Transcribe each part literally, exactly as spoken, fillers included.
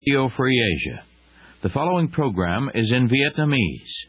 Radio Free Asia. The following program is in Vietnamese.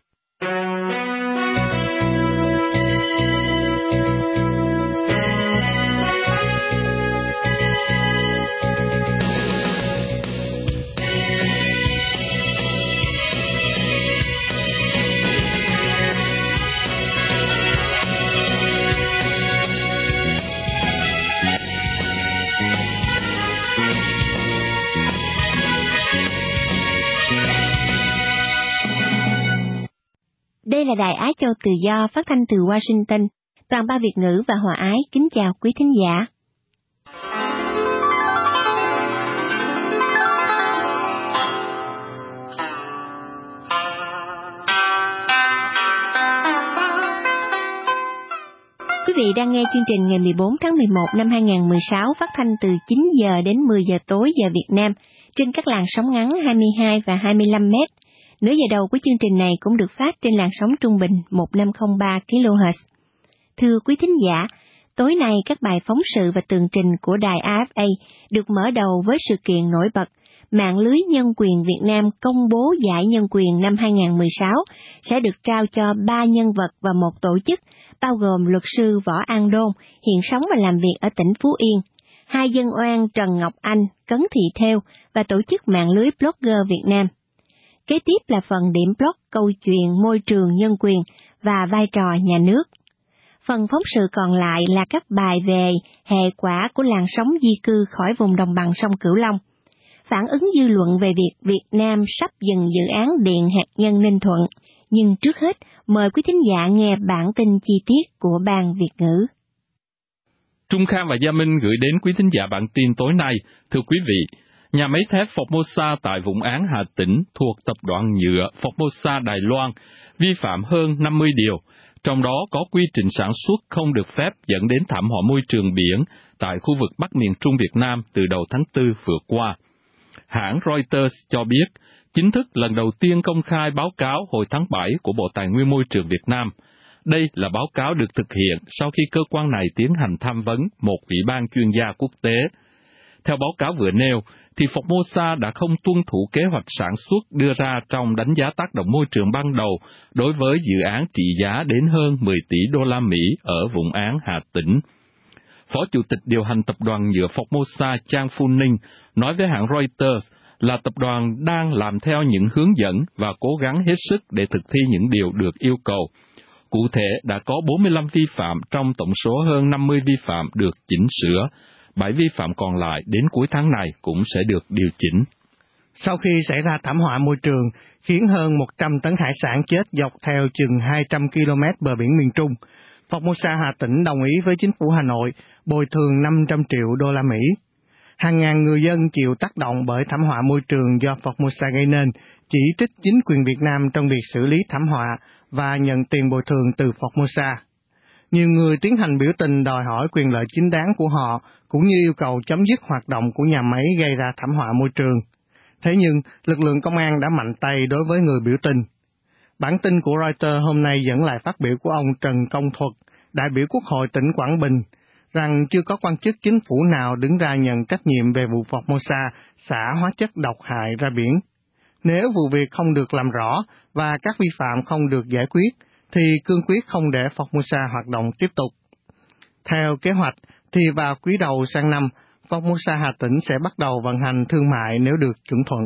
Đây là Đài Á Châu Tự Do phát thanh từ Washington. Toàn ba Việt ngữ và Hòa Ái kính chào quý thính giả. Quý vị đang nghe chương trình ngày mười bốn tháng mười một năm hai nghìn không trăm mười sáu phát thanh từ chín giờ đến mười giờ tối giờ Việt Nam trên các làn sóng ngắn hai mươi hai và hai mươi lăm mét. Nửa giờ đầu của chương trình này cũng được phát trên làn sóng trung bình một nghìn năm trăm lẻ ba ki lô héc. Thưa quý thính giả, tối nay các bài phóng sự và tường trình của đài a ép a được mở đầu với sự kiện nổi bật Mạng lưới Nhân quyền Việt Nam công bố giải nhân quyền năm hai nghìn không trăm mười sáu sẽ được trao cho ba nhân vật và một tổ chức, bao gồm luật sư Võ An Đôn, hiện sống và làm việc ở tỉnh Phú Yên, hai dân oan Trần Ngọc Anh, Cấn Thị Thêu và tổ chức Mạng lưới Blogger Việt Nam. Kế tiếp là phần điểm blog câu chuyện môi trường nhân quyền và vai trò nhà nước. Phần phóng sự còn lại là các bài về hệ quả của làn sóng di cư khỏi vùng đồng bằng sông Cửu Long, phản ứng dư luận về việc Việt Nam sắp dừng dự án điện hạt nhân Ninh Thuận. Nhưng trước hết, mời quý thính giả nghe bản tin chi tiết của Ban Việt ngữ. Trung Khang và Gia Minh gửi đến quý thính giả bản tin tối nay. Thưa quý vị, nhà máy thép Formosa tại Vũng Áng, Hà Tĩnh thuộc tập đoàn nhựa Formosa Đài Loan vi phạm hơn năm mươi điều, trong đó có quy trình sản xuất không được phép dẫn đến thảm họa môi trường biển tại khu vực Bắc miền Trung Việt Nam từ đầu tháng tư vừa qua. Hãng Reuters cho biết, chính thức lần đầu tiên công khai báo cáo hồi tháng bảy của Bộ Tài nguyên Môi trường Việt Nam. Đây là báo cáo được thực hiện sau khi cơ quan này tiến hành tham vấn một ủy ban chuyên gia quốc tế. Theo báo cáo vừa nêu, thì Formosa đã không tuân thủ kế hoạch sản xuất đưa ra trong đánh giá tác động môi trường ban đầu đối với dự án trị giá đến hơn mười tỷ đô la Mỹ ở Vũng Áng, Hà Tĩnh. Phó Chủ tịch điều hành tập đoàn nhựa Formosa Trang Phu Ninh nói với hãng Reuters là tập đoàn đang làm theo những hướng dẫn và cố gắng hết sức để thực thi những điều được yêu cầu. Cụ thể, đã có bốn mươi lăm vi phạm trong tổng số hơn năm mươi vi phạm được chỉnh sửa. Bảy vi phạm còn lại đến cuối tháng này cũng sẽ được điều chỉnh. Sau khi xảy ra thảm họa môi trường, khiến hơn một trăm tấn hải sản chết dọc theo chừng hai trăm ki lô mét bờ biển miền Trung, Formosa Hà Tĩnh đồng ý với chính phủ Hà Nội bồi thường năm trăm triệu đô la Mỹ. Hàng ngàn người dân chịu tác động bởi thảm họa môi trường do Formosa gây nên, chỉ trích chính quyền Việt Nam trong việc xử lý thảm họa và nhận tiền bồi thường từ Formosa. Nhiều người tiến hành biểu tình đòi hỏi quyền lợi chính đáng của họ, cũng như yêu cầu chấm dứt hoạt động của nhà máy gây ra thảm họa môi trường. Thế nhưng, lực lượng công an đã mạnh tay đối với người biểu tình. Bản tin của Reuters hôm nay dẫn lại phát biểu của ông Trần Công Thuật, đại biểu Quốc hội tỉnh Quảng Bình, rằng chưa có quan chức chính phủ nào đứng ra nhận trách nhiệm về vụ Formosa xả hóa chất độc hại ra biển. Nếu vụ việc không được làm rõ và các vi phạm không được giải quyết, thì cương quyết không để Formosa hoạt động tiếp tục. Theo kế hoạch, thì vào quý đầu sang năm, Formosa Hà Tĩnh sẽ bắt đầu vận hành thương mại nếu được chuẩn thuận.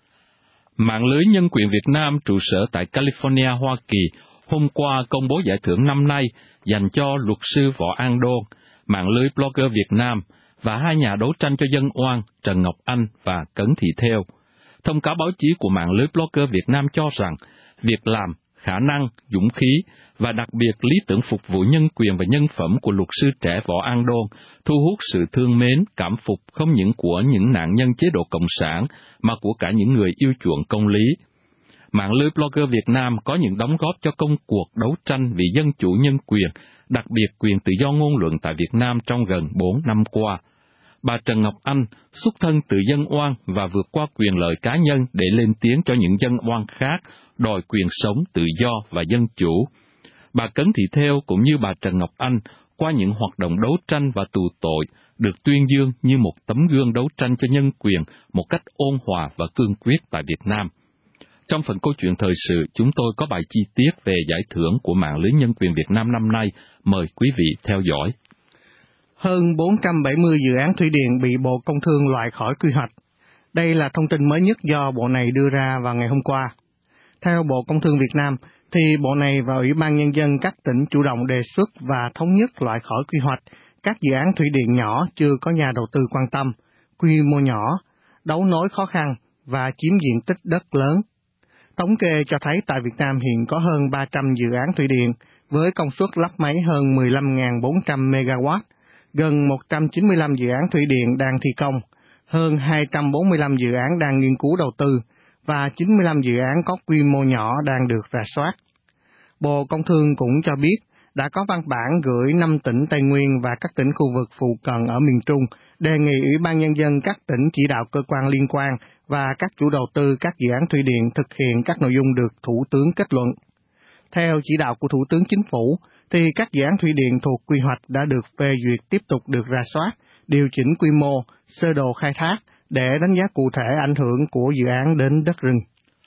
Mạng lưới Nhân quyền Việt Nam trụ sở tại California, Hoa Kỳ, hôm qua công bố giải thưởng năm nay dành cho luật sư Võ An Đôn, Mạng lưới Blogger Việt Nam và hai nhà đấu tranh cho dân oan Trần Ngọc Anh và Cấn Thị Thêu. Thông cáo báo chí của Mạng lưới Blogger Việt Nam cho rằng, việc làm, khả năng, dũng khí và đặc biệt lý tưởng phục vụ nhân quyền và nhân phẩm của luật sư trẻ Võ An Đôn thu hút sự thương mến, cảm phục không những của những nạn nhân chế độ Cộng sản mà của cả những người yêu chuộng công lý. Mạng lưới Blogger Việt Nam có những đóng góp cho công cuộc đấu tranh vì dân chủ nhân quyền, đặc biệt quyền tự do ngôn luận tại Việt Nam trong gần bốn năm qua. Bà Trần Ngọc Anh xuất thân từ dân oan và vượt qua quyền lợi cá nhân để lên tiếng cho những dân oan khác, đòi quyền sống, tự do và dân chủ. Bà Cấn Thị Thêu cũng như bà Trần Ngọc Anh, qua những hoạt động đấu tranh và tù tội, được tuyên dương như một tấm gương đấu tranh cho nhân quyền một cách ôn hòa và cương quyết tại Việt Nam. Trong phần câu chuyện thời sự, chúng tôi có bài chi tiết về giải thưởng của Mạng lưới Nhân quyền Việt Nam năm nay. Mời quý vị theo dõi. Hơn bốn trăm bảy mươi dự án thủy điện bị Bộ Công Thương loại khỏi quy hoạch. Đây là thông tin mới nhất do Bộ này đưa ra vào ngày hôm qua. Theo Bộ Công Thương Việt Nam, thì Bộ này và Ủy ban Nhân dân các tỉnh chủ động đề xuất và thống nhất loại khỏi quy hoạch các dự án thủy điện nhỏ chưa có nhà đầu tư quan tâm, quy mô nhỏ, đấu nối khó khăn và chiếm diện tích đất lớn. Thống kê cho thấy tại Việt Nam hiện có hơn ba trăm dự án thủy điện với công suất lắp máy hơn mười lăm nghìn bốn trăm mê ga oát, gần một trăm chín mươi lăm dự án thủy điện đang thi công, hơn hai trăm bốn mươi lăm dự án đang nghiên cứu đầu tư và chín mươi lăm dự án có quy mô nhỏ đang được rà soát. Bộ Công Thương cũng cho biết đã có văn bản gửi năm tỉnh Tây Nguyên và các tỉnh khu vực phụ cận ở miền Trung đề nghị Ủy ban Nhân dân các tỉnh chỉ đạo cơ quan liên quan và các chủ đầu tư các dự án thủy điện thực hiện các nội dung được Thủ tướng kết luận. Theo chỉ đạo của Thủ tướng Chính phủ, thì các dự án thủy điện thuộc quy hoạch đã được phê duyệt tiếp tục được rà soát, điều chỉnh quy mô, sơ đồ khai thác để đánh giá cụ thể ảnh hưởng của dự án đến đất rừng.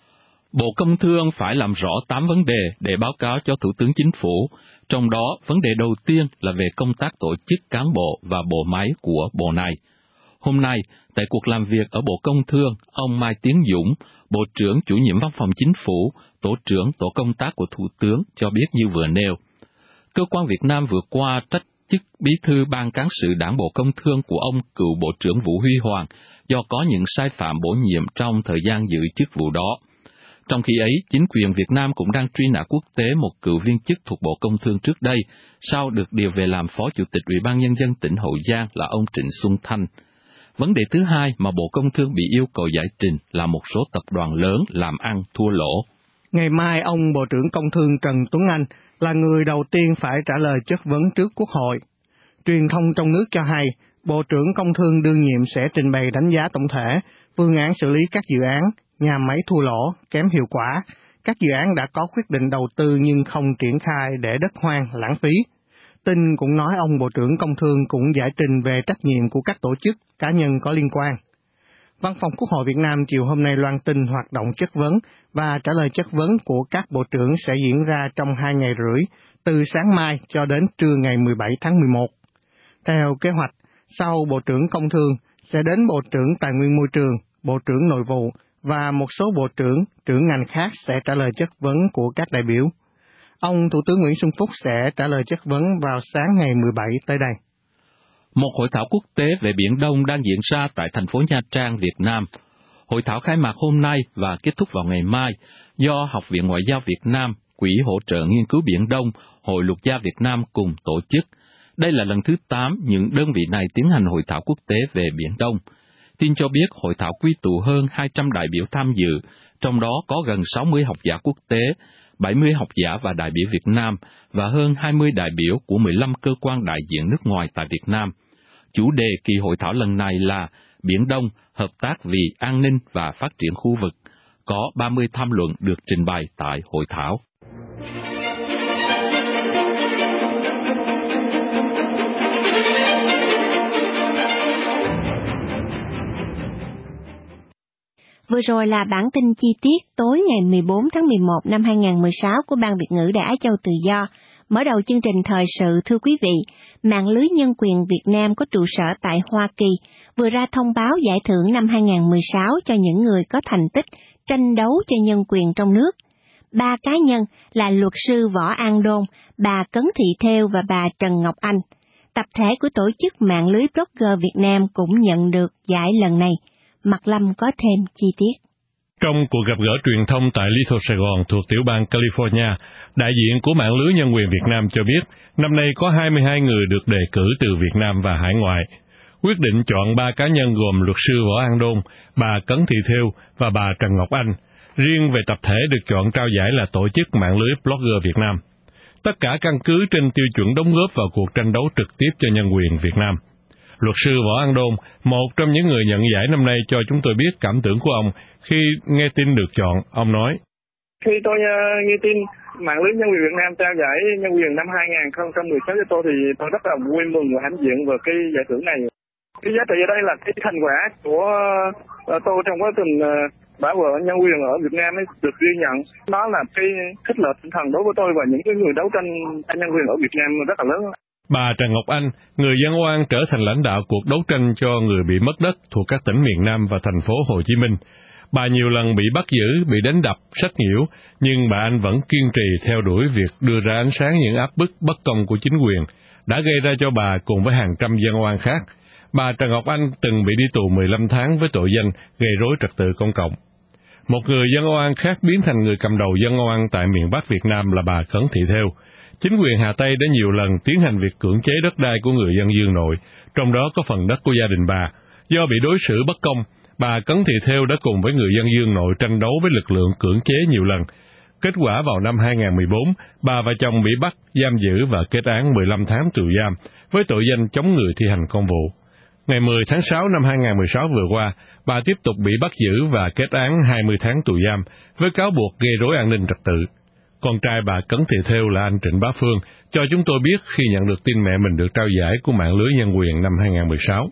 Bộ Công Thương phải làm rõ tám vấn đề để báo cáo cho Thủ tướng Chính phủ, trong đó vấn đề đầu tiên là về công tác tổ chức cán bộ và bộ máy của bộ này. Hôm nay, tại cuộc làm việc ở Bộ Công Thương, ông Mai Tiến Dũng, Bộ trưởng chủ nhiệm Văn phòng Chính phủ, Tổ trưởng Tổ công tác của Thủ tướng cho biết như vừa nêu. Cơ quan Việt Nam vừa qua trách chức bí thư ban cán sự Đảng Bộ Công Thương của ông cựu Bộ trưởng Vũ Huy Hoàng do có những sai phạm bổ nhiệm trong thời gian giữ chức vụ đó. Trong khi ấy, chính quyền Việt Nam cũng đang truy nã quốc tế một cựu viên chức thuộc Bộ Công Thương trước đây, sau được điều về làm Phó Chủ tịch Ủy ban Nhân dân tỉnh Hậu Giang là ông Trịnh Xuân Thanh. Vấn đề thứ hai mà Bộ Công Thương bị yêu cầu giải trình là một số tập đoàn lớn làm ăn thua lỗ. Ngày mai, ông Bộ trưởng Công Thương Trần Tuấn Anh là người đầu tiên phải trả lời chất vấn trước Quốc hội. Truyền thông trong nước cho hay, Bộ trưởng Công Thương đương nhiệm sẽ trình bày đánh giá tổng thể, phương án xử lý các dự án, nhà máy thua lỗ, kém hiệu quả, các dự án đã có quyết định đầu tư nhưng không triển khai để đất hoang, lãng phí. Tin cũng nói ông Bộ trưởng Công Thương cũng giải trình về trách nhiệm của các tổ chức, cá nhân có liên quan. Văn phòng Quốc hội Việt Nam chiều hôm nay loan tin hoạt động chất vấn và trả lời chất vấn của các bộ trưởng sẽ diễn ra trong hai ngày rưỡi, từ sáng mai cho đến trưa ngày mười bảy tháng mười một. Theo kế hoạch, sau Bộ trưởng Công Thương sẽ đến Bộ trưởng Tài nguyên Môi trường, Bộ trưởng Nội vụ và một số bộ trưởng, trưởng ngành khác sẽ trả lời chất vấn của các đại biểu. Ông Thủ tướng Nguyễn Xuân Phúc sẽ trả lời chất vấn vào sáng ngày mười bảy tới đây. Một hội thảo quốc tế về Biển Đông đang diễn ra tại thành phố Nha Trang, Việt Nam. Hội thảo khai mạc hôm nay và kết thúc vào ngày mai do Học viện Ngoại giao Việt Nam, Quỹ hỗ trợ nghiên cứu Biển Đông, Hội Luật gia Việt Nam cùng tổ chức. Đây là lần thứ tám những đơn vị này tiến hành hội thảo quốc tế về Biển Đông. Tin cho biết hội thảo quy tụ hơn hai trăm đại biểu tham dự, trong đó có gần sáu mươi học giả quốc tế, bảy mươi học giả và đại biểu Việt Nam và hơn hai mươi đại biểu của mười lăm cơ quan đại diện nước ngoài tại Việt Nam. Chủ đề kỳ hội thảo lần này là Biển Đông, hợp tác vì an ninh và phát triển khu vực. Có ba mươi tham luận được trình bày tại hội thảo. Vừa rồi là bản tin chi tiết tối ngày mười bốn tháng mười một năm hai nghìn không trăm mười sáu của Ban Việt ngữ Đài Á Châu Tự Do. Mở đầu chương trình thời sự, thưa quý vị, Mạng lưới Nhân quyền Việt Nam có trụ sở tại Hoa Kỳ vừa ra thông báo giải thưởng năm hai nghìn không trăm mười sáu cho những người có thành tích tranh đấu cho nhân quyền trong nước. Ba cá nhân là luật sư Võ An Đôn, bà Cấn Thị Thêu và bà Trần Ngọc Anh. Tập thể của tổ chức Mạng lưới Blogger Việt Nam cũng nhận được giải lần này. Mạc Lâm có thêm chi tiết. Trong cuộc gặp gỡ truyền thông tại Little Sài Gòn thuộc tiểu bang California, đại diện của Mạng lưới Nhân quyền Việt Nam cho biết năm nay có hai mươi hai người được đề cử từ Việt Nam và hải ngoại. Quyết định chọn ba cá nhân gồm luật sư Võ An Đôn, bà Cấn Thị Thêu và bà Trần Ngọc Anh. Riêng về tập thể được chọn trao giải là tổ chức Mạng lưới Blogger Việt Nam. Tất cả căn cứ trên tiêu chuẩn đóng góp vào cuộc tranh đấu trực tiếp cho nhân quyền Việt Nam. Luật sư Võ An Đôn, một trong những người nhận giải năm nay, cho chúng tôi biết cảm tưởng của ông khi nghe tin được chọn. Ông nói: Khi tôi uh, nghe tin Mạng lưới Nhân quyền Việt Nam trao giải nhân quyền năm hai nghìn không trăm mười sáu cho tôi thì tôi rất là vui mừng và hãnh diện về cái giải thưởng này. Cái giá trị ở đây là cái thành quả của tôi trong quá trình bảo vệ nhân quyền ở Việt Nam ấy được ghi nhận. Đó là cái khích lệ tinh thần đối với tôi và những cái người đấu tranh nhân quyền ở Việt Nam rất là lớn. Bà Trần Ngọc Anh, người dân oan trở thành lãnh đạo cuộc đấu tranh cho người bị mất đất thuộc các tỉnh miền Nam và thành phố Hồ Chí Minh. Bà nhiều lần bị bắt giữ, bị đánh đập, sách nhiễu, nhưng bà Anh vẫn kiên trì theo đuổi việc đưa ra ánh sáng những áp bức bất công của chính quyền, đã gây ra cho bà cùng với hàng trăm dân oan khác. Bà Trần Ngọc Anh từng bị đi tù mười lăm tháng với tội danh gây rối trật tự công cộng. Một người dân oan khác biến thành người cầm đầu dân oan tại miền Bắc Việt Nam là bà Cấn Thị Thêu. Chính quyền Hà Tây đã nhiều lần tiến hành việc cưỡng chế đất đai của người dân Dương Nội, trong đó có phần đất của gia đình bà. Do bị đối xử bất công, bà Cấn Thị Thêu đã cùng với người dân Dương Nội tranh đấu với lực lượng cưỡng chế nhiều lần. Kết quả vào năm hai không một bốn, bà và chồng bị bắt, giam giữ và kết án mười lăm tháng tù giam với tội danh chống người thi hành công vụ. Ngày mười tháng sáu năm hai không một sáu vừa qua, bà tiếp tục bị bắt giữ và kết án hai mươi tháng tù giam với cáo buộc gây rối an ninh trật tự. Con trai bà Cấn Thị Thêu là anh Trịnh Bá Phương cho chúng tôi biết khi nhận được tin mẹ mình được trao giải của mạng lưới nhân quyền năm hai không một sáu.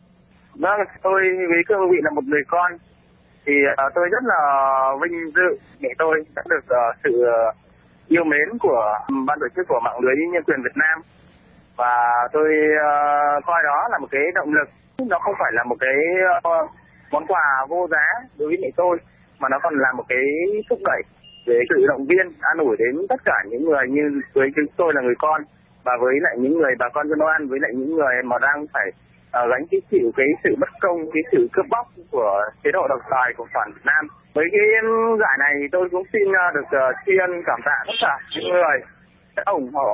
Vâng, tôi với cương vị là một người con thì uh, tôi rất là vinh dự mẹ tôi đã được uh, sự uh, yêu mến của ban tổ chức của mạng lưới nhân quyền Việt Nam, và tôi uh, coi đó là một cái động lực. Nó không phải là một cái uh, món quà vô giá đối với mẹ tôi, mà nó còn là một cái thúc đẩy để sự động viên an ủi đến tất cả những người như với chúng tôi là người con, và với lại những người bà con dân oan, với lại những người mà đang phải uh, gánh cái chịu cái sự bất công, cái sự cướp bóc của chế độ độc tài của toàn Việt Nam. Với cái giải này tôi cũng xin uh, được uh, tri ân cảm tạ tất cả những người đã ủng hộ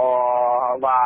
và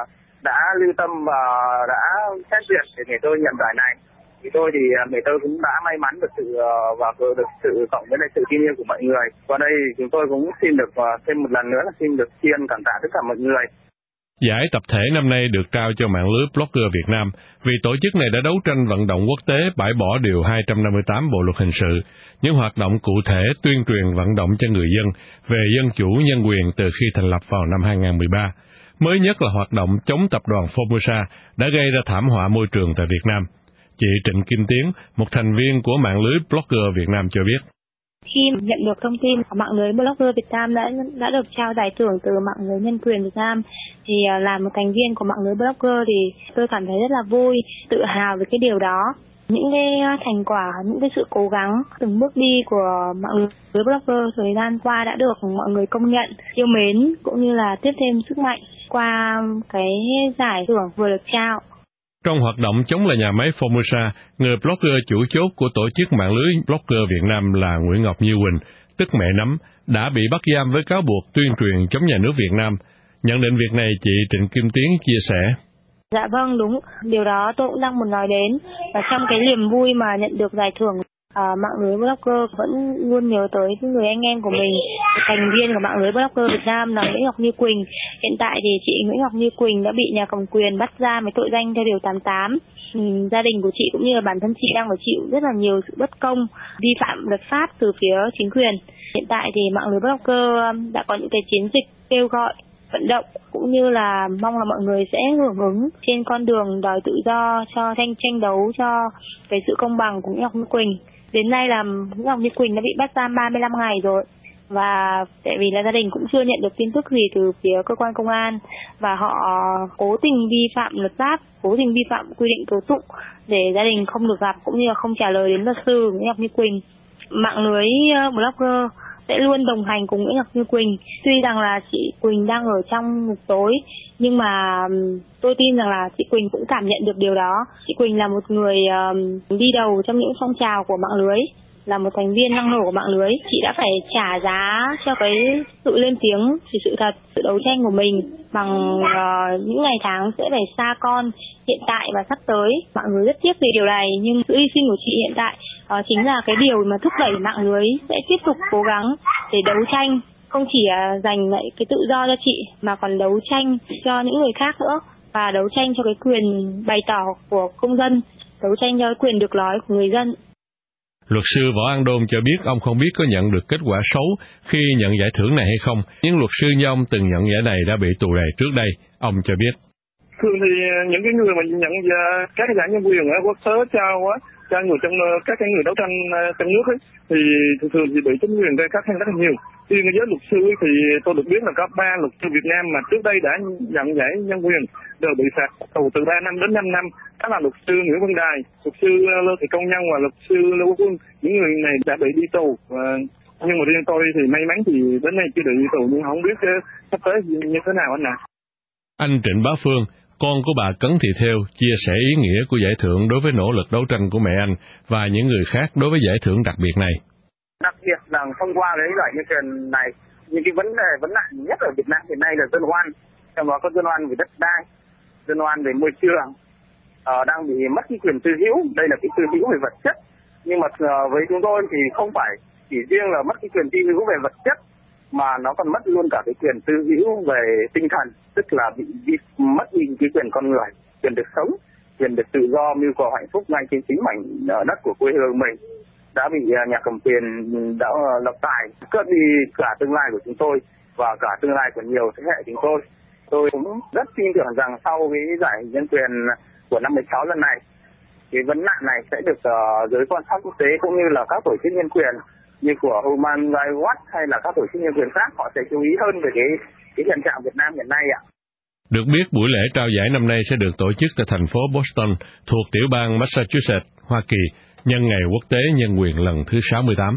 đã lưu tâm và đã xét duyệt để để tôi nhận giải này. Thì tôi thì mẹ tôi cũng đã may mắn được sự và được sự cộng với lại sự tin yêu của mọi người. Qua đây chúng tôi cũng xin được thêm một lần nữa là xin được tri ân cảm tạ tất cả mọi người. Giải tập thể năm nay được trao cho mạng lưới Blogger Việt Nam vì tổ chức này đã đấu tranh vận động quốc tế bãi bỏ điều hai trăm năm mươi tám Bộ luật hình sự, những hoạt động cụ thể tuyên truyền vận động cho người dân về dân chủ nhân quyền từ khi thành lập vào năm hai không một ba. Mới nhất là hoạt động chống tập đoàn Formosa đã gây ra thảm họa môi trường tại Việt Nam. Chị Trịnh Kim Tiến, một thành viên của mạng lưới Blogger Việt Nam cho biết. Khi nhận được thông tin mạng lưới Blogger Việt Nam đã đã được trao giải thưởng từ mạng lưới nhân quyền Việt Nam, thì là một thành viên của mạng lưới Blogger thì tôi cảm thấy rất là vui, tự hào về cái điều đó. Những cái thành quả, những cái sự cố gắng, từng bước đi của mạng lưới Blogger thời gian qua đã được mọi người công nhận, yêu mến cũng như là tiếp thêm sức mạnh qua cái giải thưởng vừa được trao. Trong hoạt động chống lại nhà máy Formosa, người blogger chủ chốt của tổ chức mạng lưới Blogger Việt Nam là Nguyễn Ngọc Như Quỳnh, tức Mẹ Nấm, đã bị bắt giam với cáo buộc tuyên truyền chống nhà nước Việt Nam. Nhận định việc này, chị Trịnh Kim Tiến chia sẻ. Dạ vâng, đúng. Điều đó tôi cũng đang muốn nói đến. Và trong cái niềm vui mà nhận được giải thưởng, À, mạng lưới Blogger vẫn luôn nhớ tới những người anh em của mình, thành viên của mạng lưới Blogger Việt Nam là Nguyễn Ngọc Như Quỳnh. Hiện tại thì chị Nguyễn Ngọc Như Quỳnh đã bị nhà cầm quyền bắt giam với tội danh theo điều tám mươi tám. Ừ, gia đình của chị cũng như là bản thân chị đang phải chịu rất là nhiều sự bất công, vi phạm luật pháp từ phía chính quyền. Hiện tại thì mạng lưới Blogger đã có những cái chiến dịch kêu gọi, vận động cũng như là mong là mọi người sẽ hưởng ứng trên con đường đòi tự do cho tranh tranh đấu cho cái sự công bằng của Nguyễn Ngọc Như Quỳnh. Đến nay là Nguyễn Ngọc Như Quỳnh đã bị bắt giam ba mươi lăm ngày rồi, và tại vì là gia đình cũng chưa nhận được tin tức gì từ phía cơ quan công an, và họ cố tình vi phạm luật pháp, cố tình vi phạm quy định tố tụng để gia đình không được gặp cũng như là không trả lời đến luật sư Nguyễn Ngọc Như Quỳnh. Mạng lưới Blogger sẽ luôn đồng hành cùng Nguyễn Ngọc Như Quỳnh. Tuy rằng là chị Quỳnh đang ở trong ngục tối, nhưng mà tôi tin rằng là chị Quỳnh cũng cảm nhận được điều đó. Chị Quỳnh là một người uh, đi đầu trong những phong trào của mạng lưới, là một thành viên năng nổ của mạng lưới. Chị đã phải trả giá cho cái sự lên tiếng vì sự thật, sự đấu tranh của mình bằng uh, những ngày tháng sẽ phải xa con hiện tại và sắp tới. Mạng lưới rất tiếc vì điều này, nhưng sự hy sinh của chị hiện tại uh, chính là cái điều mà thúc đẩy mạng lưới sẽ tiếp tục cố gắng để đấu tranh, không chỉ uh, giành lại cái tự do cho chị mà còn đấu tranh cho những người khác nữa, và đấu tranh cho cái quyền bày tỏ của công dân, đấu tranh cho cái quyền được nói của người dân. Luật sư Võ An Đôn cho biết ông không biết có nhận được kết quả xấu khi nhận giải thưởng này hay không, nhưng luật sư như ông từng nhận giải này đã bị tù đầy trước đây. Ông cho biết. thường thì những cái người mà nhận các cái giải nhân quyền ở quốc tế trao á, cho người trong các cái người đấu tranh trong nước ấy, thì thường thường thì bị chính quyền gây khó khăn rất là nhiều. Riêng giới luật sư thì tôi được biết là có ba luật sư Việt Nam mà trước đây đã nhận giải nhân quyền đều bị phạt tù từ ba năm đến năm năm. Đó là luật sư Nguyễn Văn Đài, luật sư Lê Thị Công Nhân và luật sư Lê Quốc Quân. Những người này đã bị đi tù. Nhưng mà riêng tôi thì may mắn thì đến nay chưa bị đi tù, nhưng không biết sắp tới như thế nào anh ạ. Anh Trịnh Bá Phương, con của bà Cấn Thị Thêu, chia sẻ ý nghĩa của giải thưởng đối với nỗ lực đấu tranh của mẹ anh và những người khác đối với giải thưởng đặc biệt này. Đặc biệt là thông qua cái giải nhân quyền này, những cái vấn đề vấn nạn nhất ở Việt Nam hiện nay là dân oan, trong đó có dân oan về đất đai, dân oan về môi trường, ờ, đang bị mất cái quyền tư hữu. Đây là cái tư hữu về vật chất, nhưng mà với chúng tôi thì không phải chỉ riêng là mất cái quyền tư hữu về vật chất, mà nó còn mất luôn cả cái quyền tư hữu về tinh thần, tức là bị, bị mất đi cái quyền con người, quyền được sống, quyền được tự do mưu cầu hạnh phúc ngay trên chính mảnh đất của quê hương mình, đã bị nhà cầm quyền đã lập tài, cướp đi cả tương lai của chúng tôi và cả tương lai của nhiều thế hệ chúng tôi. Tôi cũng rất tin tưởng rằng sau cái giải nhân quyền của năm mười sáu lần này, cái vấn nạn này sẽ được uh, giới quan sát quốc tế cũng như là các tổ chức nhân quyền như của Human Rights Watch hay là các tổ chức nhân quyền khác, họ sẽ chú ý hơn về cái cái hiện trạng Việt Nam hiện nay ạ. Được biết, buổi lễ trao giải năm nay sẽ được tổ chức tại thành phố Boston thuộc tiểu bang Massachusetts, Hoa Kỳ, nhân ngày Quốc tế Nhân quyền lần thứ sáu mươi tám.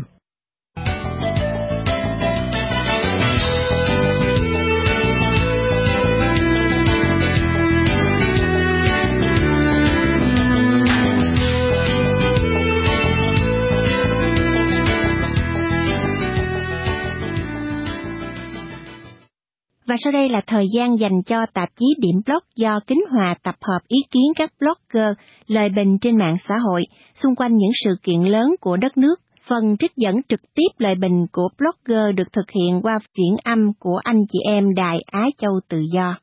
Và sau đây là thời gian dành cho tạp chí Điểm Blog do Kính Hòa tập hợp ý kiến các blogger lời bình trên mạng xã hội xung quanh những sự kiện lớn của đất nước. Phần trích dẫn trực tiếp lời bình của blogger được thực hiện qua chuyển âm của anh chị em Đài Á Châu Tự Do.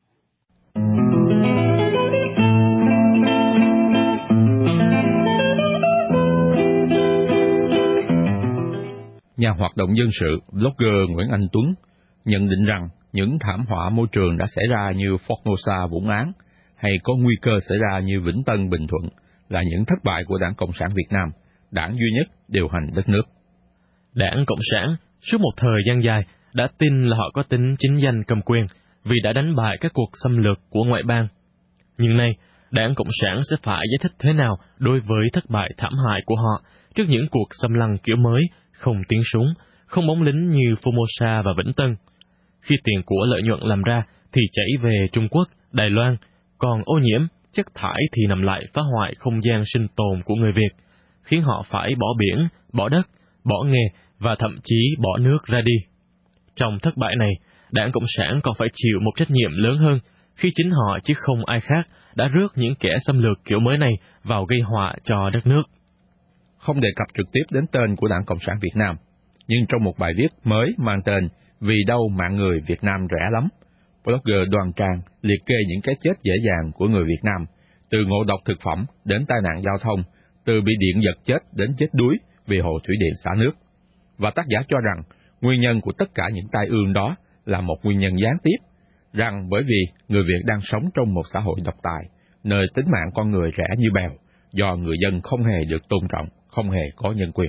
Nhà hoạt động dân sự, blogger Nguyễn Anh Tuấn nhận định rằng những thảm họa môi trường đã xảy ra như Formosa, Vũng Áng hay có nguy cơ xảy ra như Vĩnh Tân, Bình Thuận là những thất bại của Đảng Cộng sản Việt Nam, đảng duy nhất điều hành đất nước. Đảng Cộng sản suốt một thời gian dài đã tin là họ có tính chính danh cầm quyền vì đã đánh bại các cuộc xâm lược của ngoại bang. Nhưng nay, Đảng Cộng sản sẽ phải giải thích thế nào đối với thất bại thảm hại của họ trước những cuộc xâm lăng kiểu mới, không tiếng súng, không bóng lính như Formosa và Vĩnh Tân. Khi tiền của lợi nhuận làm ra thì chảy về Trung Quốc, Đài Loan, còn ô nhiễm, chất thải thì nằm lại phá hoại không gian sinh tồn của người Việt, khiến họ phải bỏ biển, bỏ đất, bỏ nghề và thậm chí bỏ nước ra đi. Trong thất bại này, Đảng Cộng sản còn phải chịu một trách nhiệm lớn hơn khi chính họ chứ không ai khác đã rước những kẻ xâm lược kiểu mới này vào gây họa cho đất nước. Không đề cập trực tiếp đến tên của Đảng Cộng sản Việt Nam, nhưng trong một bài viết mới mang tên Vì đâu mạng người Việt Nam rẻ lắm, blogger Đoàn Trang liệt kê những cái chết dễ dàng của người Việt Nam, từ ngộ độc thực phẩm đến tai nạn giao thông, từ bị điện giật chết đến chết đuối vì hồ thủy điện xả nước. Và tác giả cho rằng nguyên nhân của tất cả những tai ương đó là một nguyên nhân gián tiếp, rằng bởi vì người Việt đang sống trong một xã hội độc tài, nơi tính mạng con người rẻ như bèo, do người dân không hề được tôn trọng, không hề có nhân quyền.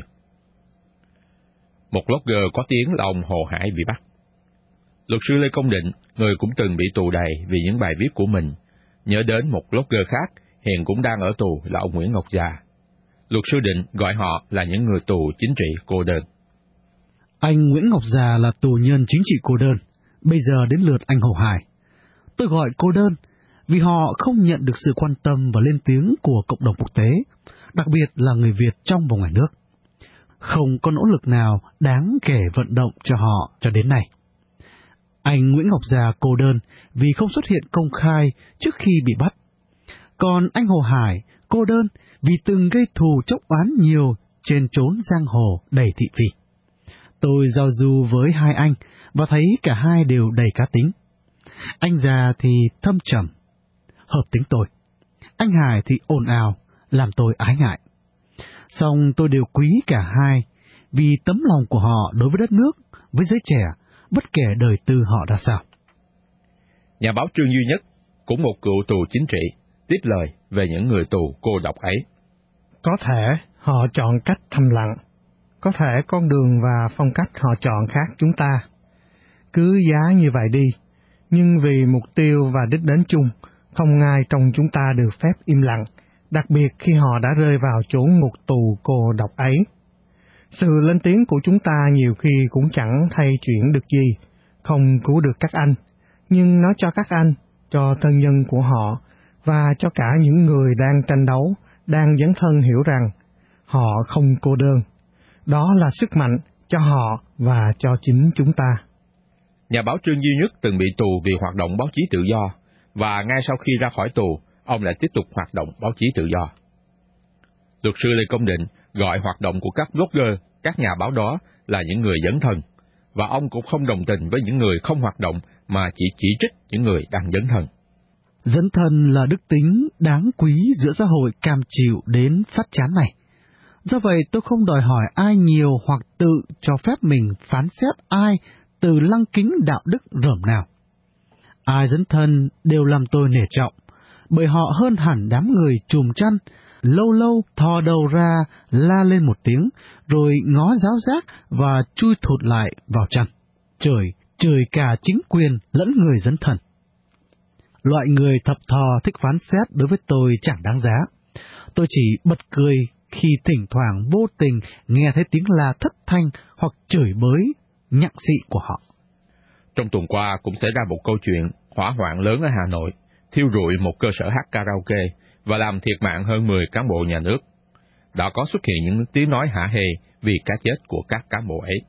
Một blogger có tiếng là ông Hồ Hải bị bắt. Luật sư Lê Công Định, người cũng từng bị tù đầy vì những bài viết của mình, nhớ đến một blogger khác hiện cũng đang ở tù là ông Nguyễn Ngọc Già. Luật sư Định gọi họ là những người tù chính trị cô đơn. Anh Nguyễn Ngọc Già là tù nhân chính trị cô đơn, bây giờ đến lượt anh Hồ Hải. Tôi gọi cô đơn vì họ không nhận được sự quan tâm và lên tiếng của cộng đồng quốc tế, đặc biệt là người Việt trong và ngoài nước. Không có nỗ lực nào đáng kể vận động cho họ cho đến nay. Anh Nguyễn Ngọc Già cô đơn vì không xuất hiện công khai trước khi bị bắt. Còn anh Hồ Hải cô đơn vì từng gây thù chốc oán nhiều trên chốn giang hồ đầy thị phi. Tôi giao du với hai anh và thấy cả hai đều đầy cá tính. Anh Già thì thâm trầm, hợp tính tôi. Anh Hải thì ồn ào, làm tôi ái ngại. Song tôi đều quý cả hai vì tấm lòng của họ đối với đất nước, với giới trẻ, bất kể đời tư họ ra sao. Nhà báo Trương Duy Nhất cũng một cựu tù chính trị, tiếp lời về những người tù cô độc ấy. Có thể họ chọn cách thầm lặng, có thể con đường và phong cách họ chọn khác chúng ta. Cứ giá như vậy đi, nhưng vì mục tiêu và đích đến chung, không ai trong chúng ta được phép im lặng, đặc biệt khi họ đã rơi vào chỗ ngục tù cô độc ấy. Sự lên tiếng của chúng ta nhiều khi cũng chẳng thay chuyển được gì, không cứu được các anh, nhưng nó cho các anh, cho thân nhân của họ, và cho cả những người đang tranh đấu, đang dấn thân hiểu rằng họ không cô đơn. Đó là sức mạnh cho họ và cho chính chúng ta. Nhà báo Trương Duy Nhất từng bị tù vì hoạt động báo chí tự do, và ngay sau khi ra khỏi tù, ông lại tiếp tục hoạt động báo chí tự do. Luật sư Lê Công Định gọi hoạt động của các blogger, các nhà báo đó là những người dấn thân, và ông cũng không đồng tình với những người không hoạt động mà chỉ chỉ trích những người đang dấn thân. Dấn thân là đức tính đáng quý giữa xã hội cam chịu đến phát chán này. Do vậy tôi không đòi hỏi ai nhiều hoặc tự cho phép mình phán xét ai từ lăng kính đạo đức rởm nào. Ai dấn thân đều làm tôi nể trọng, bởi họ hơn hẳn đám người chùm chăn, lâu lâu thò đầu ra la lên một tiếng, rồi ngó giáo giác và chui thụt lại vào chăn. Trời, trời cả chính quyền lẫn người dấn thân. Loại người thập thò thích phán xét đối với tôi chẳng đáng giá. Tôi chỉ bật cười khi thỉnh thoảng vô tình nghe thấy tiếng la thất thanh hoặc chửi bới nhặng xị của họ. Trong tuần qua cũng xảy ra một câu chuyện hỏa hoạn lớn ở Hà Nội, thiêu rụi một cơ sở hát karaoke và làm thiệt mạng hơn mười cán bộ nhà nước. Đã có xuất hiện những tiếng nói hả hê vì cái chết của các cán bộ ấy.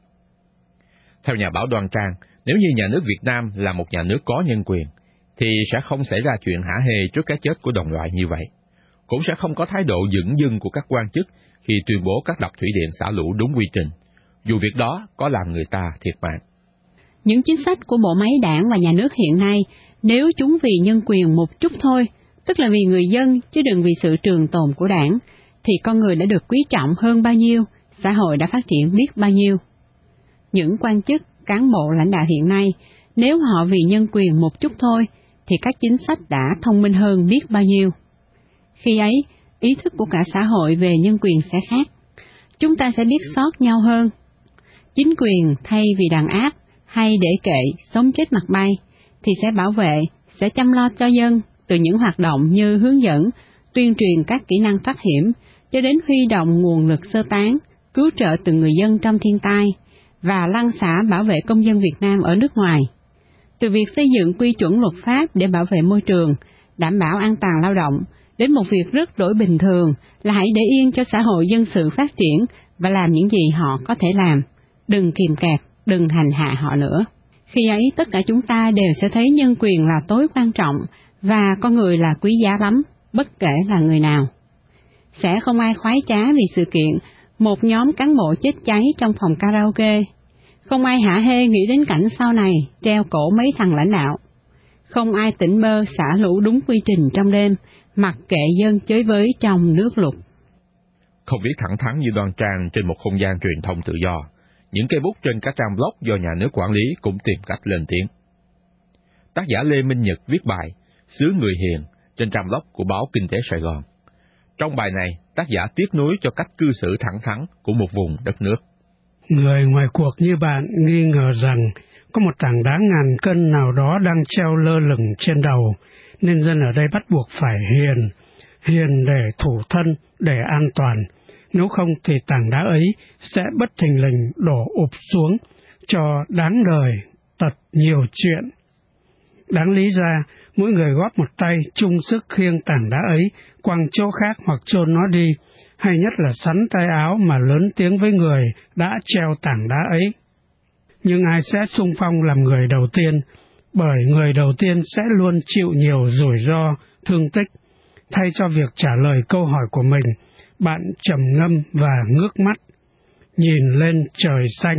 Theo nhà báo Đoan Trang, nếu như nhà nước Việt Nam là một nhà nước có nhân quyền, thì sẽ không xảy ra chuyện hả hê trước cái chết của đồng loại như vậy. Cũng sẽ không có thái độ dửng dưng của các quan chức khi tuyên bố các đập thủy điện xả lũ đúng quy trình, dù việc đó có làm người ta thiệt mạng. Những chính sách của bộ máy đảng và nhà nước hiện nay, nếu chúng vì nhân quyền một chút thôi, tức là vì người dân chứ đừng vì sự trường tồn của đảng, thì con người đã được quý trọng hơn bao nhiêu, xã hội đã phát triển biết bao nhiêu. Những quan chức, cán bộ lãnh đạo hiện nay, nếu họ vì nhân quyền một chút thôi, thì các chính sách đã thông minh hơn biết bao nhiêu. Khi ấy, ý thức của cả xã hội về nhân quyền sẽ khác. Chúng ta sẽ biết xót nhau hơn. Chính quyền thay vì đàn áp hay để kệ sống chết mặt bay, thì sẽ bảo vệ, sẽ chăm lo cho dân từ những hoạt động như hướng dẫn, tuyên truyền các kỹ năng thoát hiểm, cho đến huy động nguồn lực sơ tán, cứu trợ từng người dân trong thiên tai, và lăn xả bảo vệ công dân Việt Nam ở nước ngoài. Từ việc xây dựng quy chuẩn luật pháp để bảo vệ môi trường, đảm bảo an toàn lao động, đến một việc rất đổi bình thường là hãy để yên cho xã hội dân sự phát triển và làm những gì họ có thể làm. Đừng kìm kẹp, đừng hành hạ họ nữa. Khi ấy tất cả chúng ta đều sẽ thấy nhân quyền là tối quan trọng và con người là quý giá lắm, bất kể là người nào. Sẽ không ai khoái trá vì sự kiện một nhóm cán bộ chết cháy trong phòng karaoke. Không ai hả hê nghĩ đến cảnh sau này treo cổ mấy thằng lãnh đạo. Không ai tỉnh bơ xả lũ đúng quy trình trong đêm, mặc kệ dân chới với trong nước lụt. Không viết thẳng thắn như Đoan Trang trên một không gian truyền thông tự do, những cây bút trên các trang blog do nhà nước quản lý cũng tìm cách lên tiếng. Tác giả Lê Minh Nhật viết bài Xứ Người Hiền trên trang blog của báo Kinh tế Sài Gòn. Trong bài này, tác giả tiếc nuối cho cách cư xử thẳng thắn của một vùng đất nước. Người ngoài cuộc như bạn nghi ngờ rằng có một tảng đá ngàn cân nào đó đang treo lơ lửng trên đầu, nên dân ở đây bắt buộc phải hiền, hiền để thủ thân, để an toàn. Nếu không thì tảng đá ấy sẽ bất thình lình đổ ụp xuống, cho đáng đời, tật nhiều chuyện. Đáng lý ra, mỗi người góp một tay chung sức khiêng tảng đá ấy quăng chỗ khác hoặc chôn nó đi, hay nhất là sắn tay áo mà lớn tiếng với người đã treo tảng đá ấy. Nhưng ai sẽ xung phong làm người đầu tiên, bởi người đầu tiên sẽ luôn chịu nhiều rủi ro, thương tích. Thay cho việc trả lời câu hỏi của mình, bạn trầm ngâm và ngước mắt, nhìn lên trời xanh.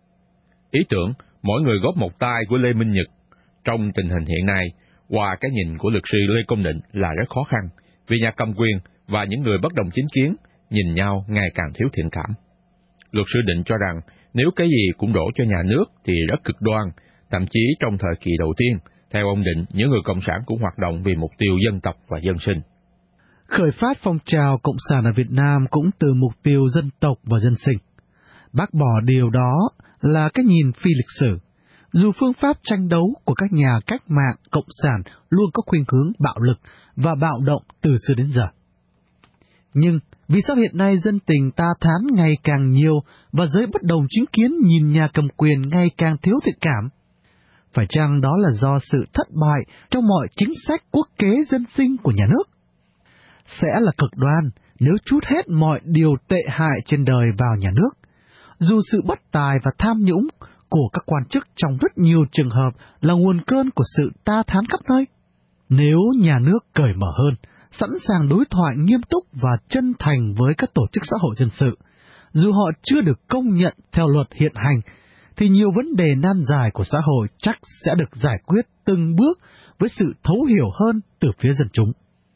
Ý tưởng mỗi người góp một tay của Lê Minh Nhật trong tình hình hiện nay, qua cái nhìn của luật sư Lê Công Định là rất khó khăn, vì nhà cầm quyền và những người bất đồng chính kiến nhìn nhau ngày càng thiếu thiện cảm. Luật sư Định cho rằng nếu cái gì cũng đổ cho nhà nước thì rất cực đoan, thậm chí trong thời kỳ đầu tiên, Theo ông Định, những người cộng sản cũng hoạt động vì mục tiêu dân tộc và dân sinh. Khởi phát phong trào cộng sản ở Việt Nam cũng từ mục tiêu dân tộc và dân sinh. Bác bỏ điều đó là cái nhìn phi lịch sử. Dù phương pháp tranh đấu của các nhà cách mạng cộng sản luôn có khuynh hướng bạo lực và bạo động từ xưa đến giờ. Nhưng vì sao hiện nay dân tình ta thán ngày càng nhiều và giới bất đồng chính kiến nhìn nhà cầm quyền ngày càng thiếu thiện cảm? Phải chăng đó là do sự thất bại trong mọi chính sách quốc kế dân sinh của nhà nước? Sẽ là cực đoan nếu trút hết mọi điều tệ hại trên đời vào nhà nước, dù sự bất tài và tham nhũng của các quan chức trong rất nhiều trường hợp là nguồn cơn của sự ta thán khắp nơi. Nếu nhà nước cởi mở hơn, sẵn sàng đối thoại nghiêm túc và chân thành với các tổ chức xã hội dân sự, dù họ chưa được công nhận theo luật hiện hành, thì nhiều vấn đề nan giải của xã hội chắc sẽ được giải quyết từng bước với sự thấu hiểu hơn từ phía dân chúng.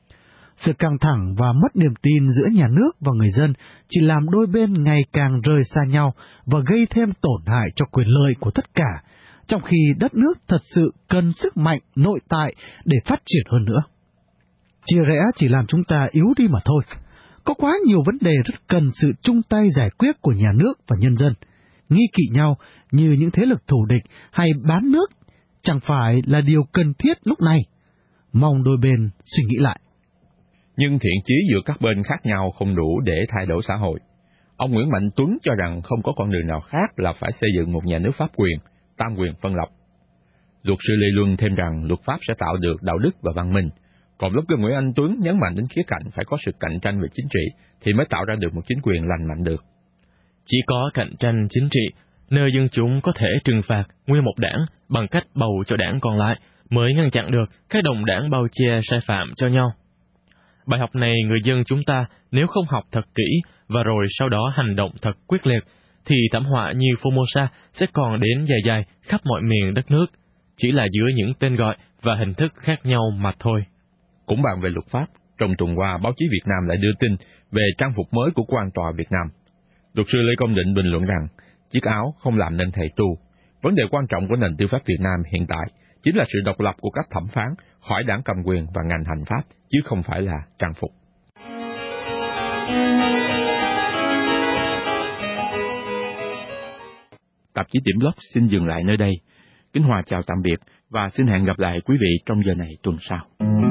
Sự căng thẳng và mất niềm tin giữa nhà nước và người dân chỉ làm đôi bên ngày càng rời xa nhau và gây thêm tổn hại cho quyền lợi của tất cả, trong khi đất nước thật sự cần sức mạnh nội tại để phát triển hơn nữa. Chia rẽ chỉ làm chúng ta yếu đi mà thôi. Có quá nhiều vấn đề rất cần sự chung tay giải quyết của nhà nước và nhân dân. Nghi kỵ nhau như những thế lực thù địch hay bán nước chẳng phải là điều cần thiết lúc này. Mong đôi bên suy nghĩ lại. Nhưng thiện chí giữa các bên khác nhau không đủ để thay đổi xã hội. Ông Nguyễn Mạnh Tuấn cho rằng không có con đường nào khác là phải xây dựng một nhà nước pháp quyền, tam quyền phân lập. Luật sư Lê Luân thêm rằng luật pháp sẽ tạo được đạo đức và văn minh. Còn blogger Nguyễn Anh Tuấn nhấn mạnh đến khía cạnh phải có sự cạnh tranh về chính trị thì mới tạo ra được một chính quyền lành mạnh được. Chỉ có cạnh tranh chính trị, nơi dân chúng có thể trừng phạt nguyên một đảng bằng cách bầu cho đảng còn lại, mới ngăn chặn được các đồng đảng bao che sai phạm cho nhau. Bài học này người dân chúng ta nếu không học thật kỹ và rồi sau đó hành động thật quyết liệt, thì thảm họa như Formosa sẽ còn đến dài dài khắp mọi miền đất nước, chỉ là dưới những tên gọi và hình thức khác nhau mà thôi. Cũng bàn về luật pháp, trong tuần qua báo chí Việt Nam lại đưa tin về trang phục mới của quan tòa Việt Nam. Luật sư Lê Công Định bình luận rằng, chiếc áo không làm nên thầy tu. Vấn đề quan trọng của nền tư pháp Việt Nam hiện tại chính là sự độc lập của các thẩm phán khỏi đảng cầm quyền và ngành hành pháp, chứ không phải là trang phục. Tạp chí Điểm Blog xin dừng lại nơi đây. Kính Hòa chào tạm biệt và xin hẹn gặp lại quý vị trong giờ này tuần sau.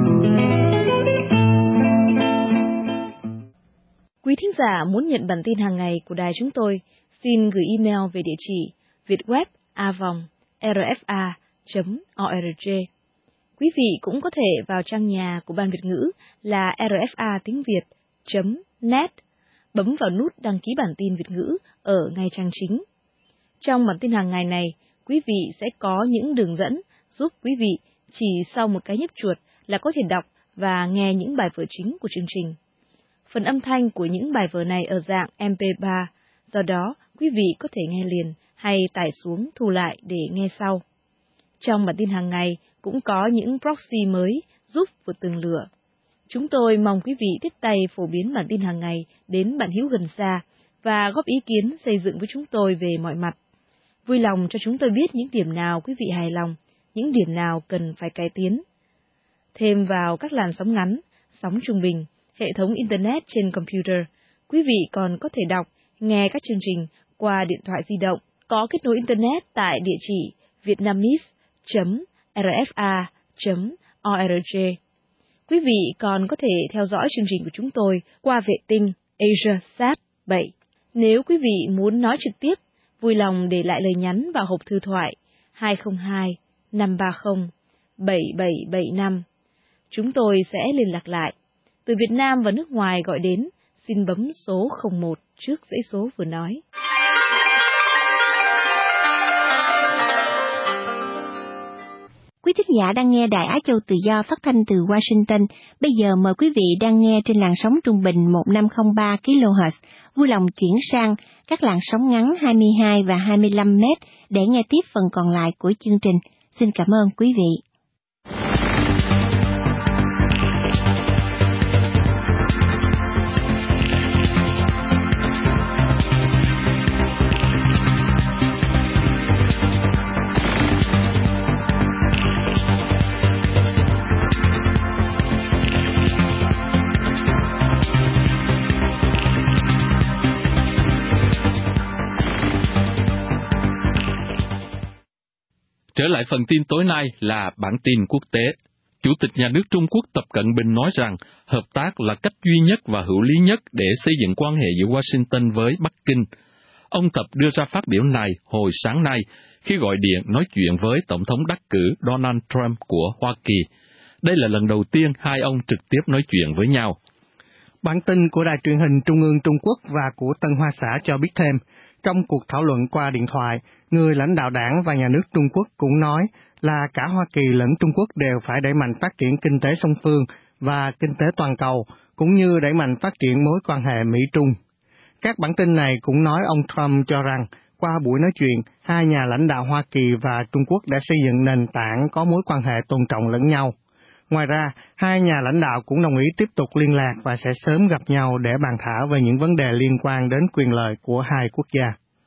Quý thính giả muốn nhận bản tin hàng ngày của đài chúng tôi, xin gửi email về địa chỉ vietweb a vòng r f a chấm org. Quý vị cũng có thể vào trang nhà của Ban Việt ngữ là r f a tiếng việt chấm net, bấm vào nút đăng ký bản tin Việt ngữ ở ngay trang chính. Trong bản tin hàng ngày này, quý vị sẽ có những đường dẫn giúp quý vị chỉ sau một cái nhấp chuột là có thể đọc và nghe những bài vở chính của chương trình. Phần âm thanh của những bài vở này ở dạng em pê ba, do đó quý vị có thể nghe liền hay tải xuống thu lại để nghe sau. Trong bản tin hàng ngày cũng có những proxy mới giúp vượt tường lửa. Chúng tôi mong quý vị tiếp tay phổ biến bản tin hàng ngày đến bạn hữu gần xa và góp ý kiến xây dựng với chúng tôi về mọi mặt. Vui lòng cho chúng tôi biết những điểm nào quý vị hài lòng, những điểm nào cần phải cải tiến. Thêm vào các làn sóng ngắn, sóng trung bình, hệ thống Internet trên computer, quý vị còn có thể đọc, nghe các chương trình qua điện thoại di động có kết nối Internet tại địa chỉ vietnamese chấm r f a chấm org. Quý vị còn có thể theo dõi chương trình của chúng tôi qua vệ tinh AsiaSat bảy. Nếu quý vị muốn nói trực tiếp, vui lòng để lại lời nhắn vào hộp thư thoại hai không hai năm ba không bảy bảy bảy năm. Chúng tôi sẽ liên lạc lại. Từ Việt Nam và nước ngoài gọi đến, xin bấm số không một trước dãy số vừa nói. Quý thính giả đang nghe Đài Á Châu Tự Do phát thanh từ Washington. Bây giờ mời quý vị đang nghe trên làn sóng trung bình một nghìn năm trăm lẻ ba ki lô héc, vui lòng chuyển sang các làn sóng ngắn hai mươi hai và hai mươi lăm mét để nghe tiếp phần còn lại của chương trình. Xin cảm ơn quý vị. Trở lại phần tin tối nay là bản tin quốc tế. Chủ tịch nhà nước Trung Quốc Tập Cận Bình nói rằng hợp tác là cách duy nhất và hữu lý nhất để xây dựng quan hệ giữa Washington với Bắc Kinh. Ông Tập đưa ra phát biểu này hồi sáng nay khi gọi điện nói chuyện với Tổng thống đắc cử Donald Trump của Hoa Kỳ. Đây là lần đầu tiên hai ông trực tiếp nói chuyện với nhau. Bản tin của Đài truyền hình Trung ương Trung Quốc và của Tân Hoa Xã cho biết thêm, trong cuộc thảo luận qua điện thoại, người lãnh đạo đảng và nhà nước Trung Quốc cũng nói là cả Hoa Kỳ lẫn Trung Quốc đều phải đẩy mạnh phát triển kinh tế song phương và kinh tế toàn cầu, cũng như đẩy mạnh phát triển mối quan hệ Mỹ-Trung. Các bản tin này cũng nói ông Trump cho rằng, qua buổi nói chuyện, hai nhà lãnh đạo Hoa Kỳ và Trung Quốc đã xây dựng nền tảng có mối quan hệ tôn trọng lẫn nhau. Ngoài ra, hai nhà lãnh đạo cũng đồng ý tiếp tục liên lạc và sẽ sớm gặp nhau để bàn thảo về những vấn đề liên quan đến quyền lợi của hai quốc gia.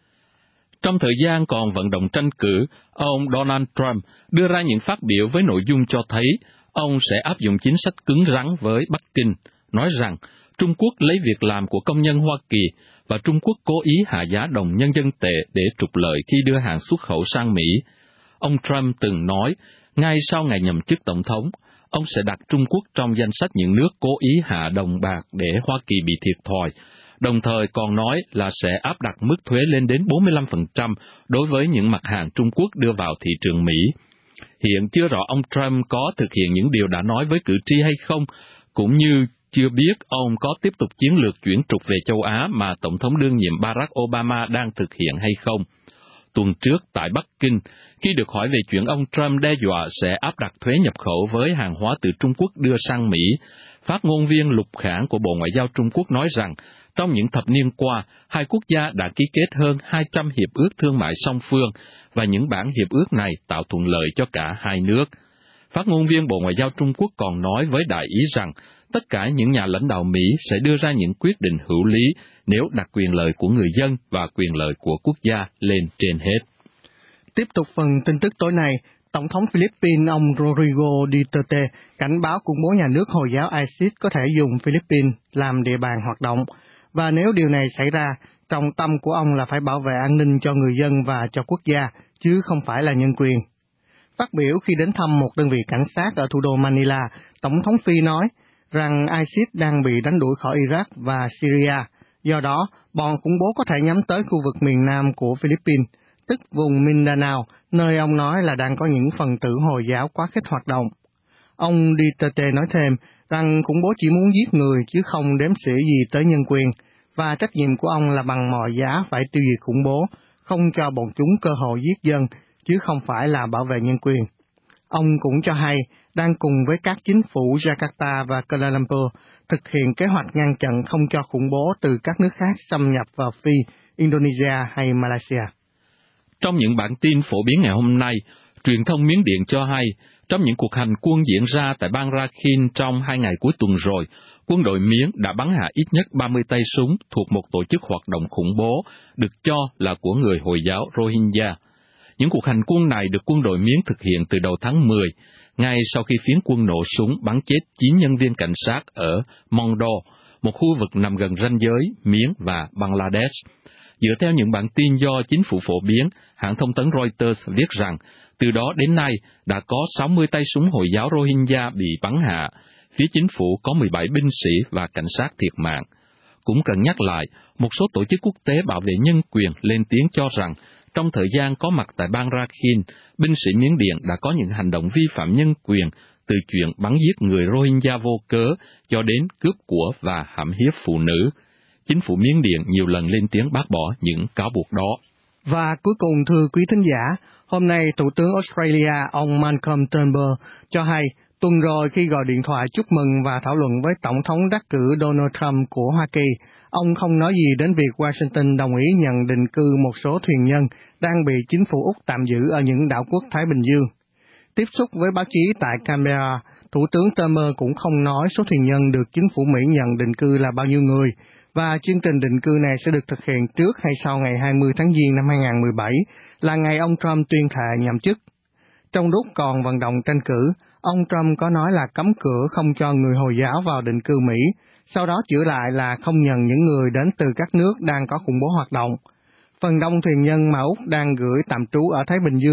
Trong thời gian còn vận động tranh cử, ông Donald Trump đưa ra những phát biểu với nội dung cho thấy ông sẽ áp dụng chính sách cứng rắn với Bắc Kinh, nói rằng Trung Quốc lấy việc làm của công nhân Hoa Kỳ và Trung Quốc cố ý hạ giá đồng nhân dân tệ để trục lợi khi đưa hàng xuất khẩu sang Mỹ. Ông Trump từng nói, ngay sau ngày nhậm chức Tổng thống, ông sẽ đặt Trung Quốc trong danh sách những nước cố ý hạ đồng bạc để Hoa Kỳ bị thiệt thòi, đồng thời còn nói là sẽ áp đặt mức thuế lên đến bốn mươi lăm phần trăm đối với những mặt hàng Trung Quốc đưa vào thị trường Mỹ. Hiện chưa rõ ông Trump có thực hiện những điều đã nói với cử tri hay không, cũng như chưa biết ông có tiếp tục chiến lược chuyển trục về châu Á mà Tổng thống đương nhiệm Barack Obama đang thực hiện hay không. Tuần trước tại Bắc Kinh, khi được hỏi về chuyện ông Trump đe dọa sẽ áp đặt thuế nhập khẩu với hàng hóa từ Trung Quốc đưa sang Mỹ, phát ngôn viên Lục Khảng của Bộ Ngoại giao Trung Quốc nói rằng trong những thập niên qua, hai quốc gia đã ký kết hơn hai trăm hiệp ước thương mại song phương và những bản hiệp ước này tạo thuận lợi cho cả hai nước. Phát ngôn viên Bộ Ngoại giao Trung Quốc còn nói với đại ý rằng tất cả những nhà lãnh đạo Mỹ sẽ đưa ra những quyết định hữu lý nếu đặt quyền lợi của người dân và quyền lợi của quốc gia lên trên hết. Tiếp tục phần tin tức tối nay, Tổng thống Philippines ông Rodrigo Duterte cảnh báo khủng bố nhà nước Hồi giáo ISIS có thể dùng Philippines làm địa bàn hoạt động, và nếu điều này xảy ra, trọng tâm của ông là phải bảo vệ an ninh cho người dân và cho quốc gia, chứ không phải là nhân quyền. Phát biểu khi đến thăm một đơn vị cảnh sát ở thủ đô Manila, Tổng thống Phi nói rằng ISIS đang bị đánh đuổi khỏi Iraq và Syria, do đó bọn khủng bố có thể nhắm tới khu vực miền nam của Philippines, tức vùng Mindanao, nơi ông nói là đang có những phần tử Hồi giáo quá khích hoạt động. Ông Duterte nói thêm rằng khủng bố chỉ muốn giết người chứ không đếm xỉa gì tới nhân quyền, và trách nhiệm của ông là bằng mọi giá phải tiêu diệt khủng bố, không cho bọn chúng cơ hội giết dân, chứ không phải là bảo vệ nhân quyền. Ông cũng cho hay đang cùng với các chính phủ Jakarta và Kuala Lumpur thực hiện kế hoạch ngăn chặn không cho khủng bố từ các nước khác xâm nhập vào Phi, Indonesia hay Malaysia. Trong những bản tin phổ biến ngày hôm nay, truyền thông Miến Điện cho hay, trong những cuộc hành quân diễn ra tại bang Rakhine trong hai ngày cuối tuần rồi, quân đội Miến đã bắn hạ ít nhất ba mươi tay súng thuộc một tổ chức hoạt động khủng bố, được cho là của người Hồi giáo Rohingya. Những cuộc hành quân này được quân đội Miến thực hiện từ đầu tháng mười, ngay sau khi phiến quân nổ súng bắn chết chín nhân viên cảnh sát ở Mondo, một khu vực nằm gần ranh giới Miến và Bangladesh. Dựa theo những bản tin do chính phủ phổ biến, hãng thông tấn Reuters viết rằng, từ đó đến nay đã có sáu mươi tay súng Hồi giáo Rohingya bị bắn hạ, phía chính phủ có mười bảy binh sĩ và cảnh sát thiệt mạng. Cũng cần nhắc lại, một số tổ chức quốc tế bảo vệ nhân quyền lên tiếng cho rằng, trong thời gian có mặt tại bang Rakhine, binh sĩ Miến Điện đã có những hành động vi phạm nhân quyền, từ chuyện bắn giết người Rohingya vô cớ cho đến cướp của và hãm hiếp phụ nữ. Chính phủ Miến Điện nhiều lần lên tiếng bác bỏ những cáo buộc đó. Và cuối cùng, thưa quý thính giả, hôm nay Thủ tướng Australia ông Malcolm Turnbull cho hay tuần rồi khi gọi điện thoại chúc mừng và thảo luận với Tổng thống đắc cử Donald Trump của Hoa Kỳ, ông không nói gì đến việc Washington đồng ý nhận định cư một số thuyền nhân đang bị chính phủ Úc tạm giữ ở những đảo quốc Thái Bình Dương. Tiếp xúc với báo chí tại Canberra, Thủ tướng Turnbull cũng không nói số thuyền nhân được chính phủ Mỹ nhận định cư là bao nhiêu người, và chương trình định cư này sẽ được thực hiện trước hay sau ngày hai mươi tháng Giêng năm hai không một bảy, là ngày ông Trump tuyên thệ nhậm chức. Trong lúc còn vận động tranh cử, ông Trump có nói là cấm cửa không cho người Hồi giáo vào định cư Mỹ, sau đó chữa lại là không nhận những người đến từ các nước đang có khủng bố hoạt động. Phần đông thuyền nhân mà Úc đang gửi tạm trú ở Thái Bình Dương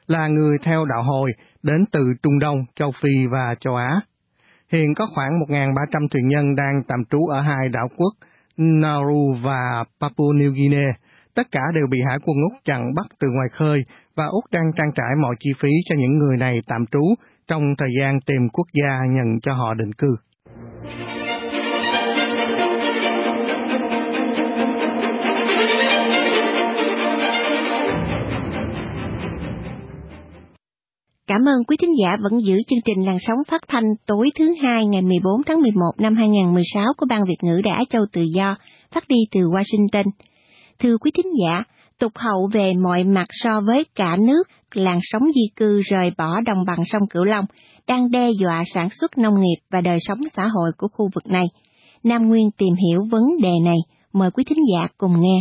là người theo đạo Hồi đến từ Trung Đông, châu Phi và châu Á. Hiện có khoảng một nghìn ba trăm thuyền nhân đang tạm trú ở hai đảo quốc Nauru và Papua New Guinea. Tất cả đều bị Hải quân Úc chặn bắt từ ngoài khơi và Úc đang trang trải mọi chi phí cho những người này tạm trú trong thời gian tìm quốc gia nhận cho họ định cư. Cảm ơn quý thính giả vẫn giữ chương trình làn sóng phát thanh tối thứ hai ngày mười bốn tháng mười một năm hai nghìn không trăm mười sáu của Ban Việt ngữ Đài Á Châu Tự Do, phát đi từ Washington. Thưa quý thính giả, tụt hậu về mọi mặt so với cả nước, làn sóng di cư rời bỏ đồng bằng sông Cửu Long đang đe dọa sản xuất nông nghiệp và đời sống xã hội của khu vực này. Nam Nguyên tìm hiểu vấn đề này, mời quý thính giả cùng nghe.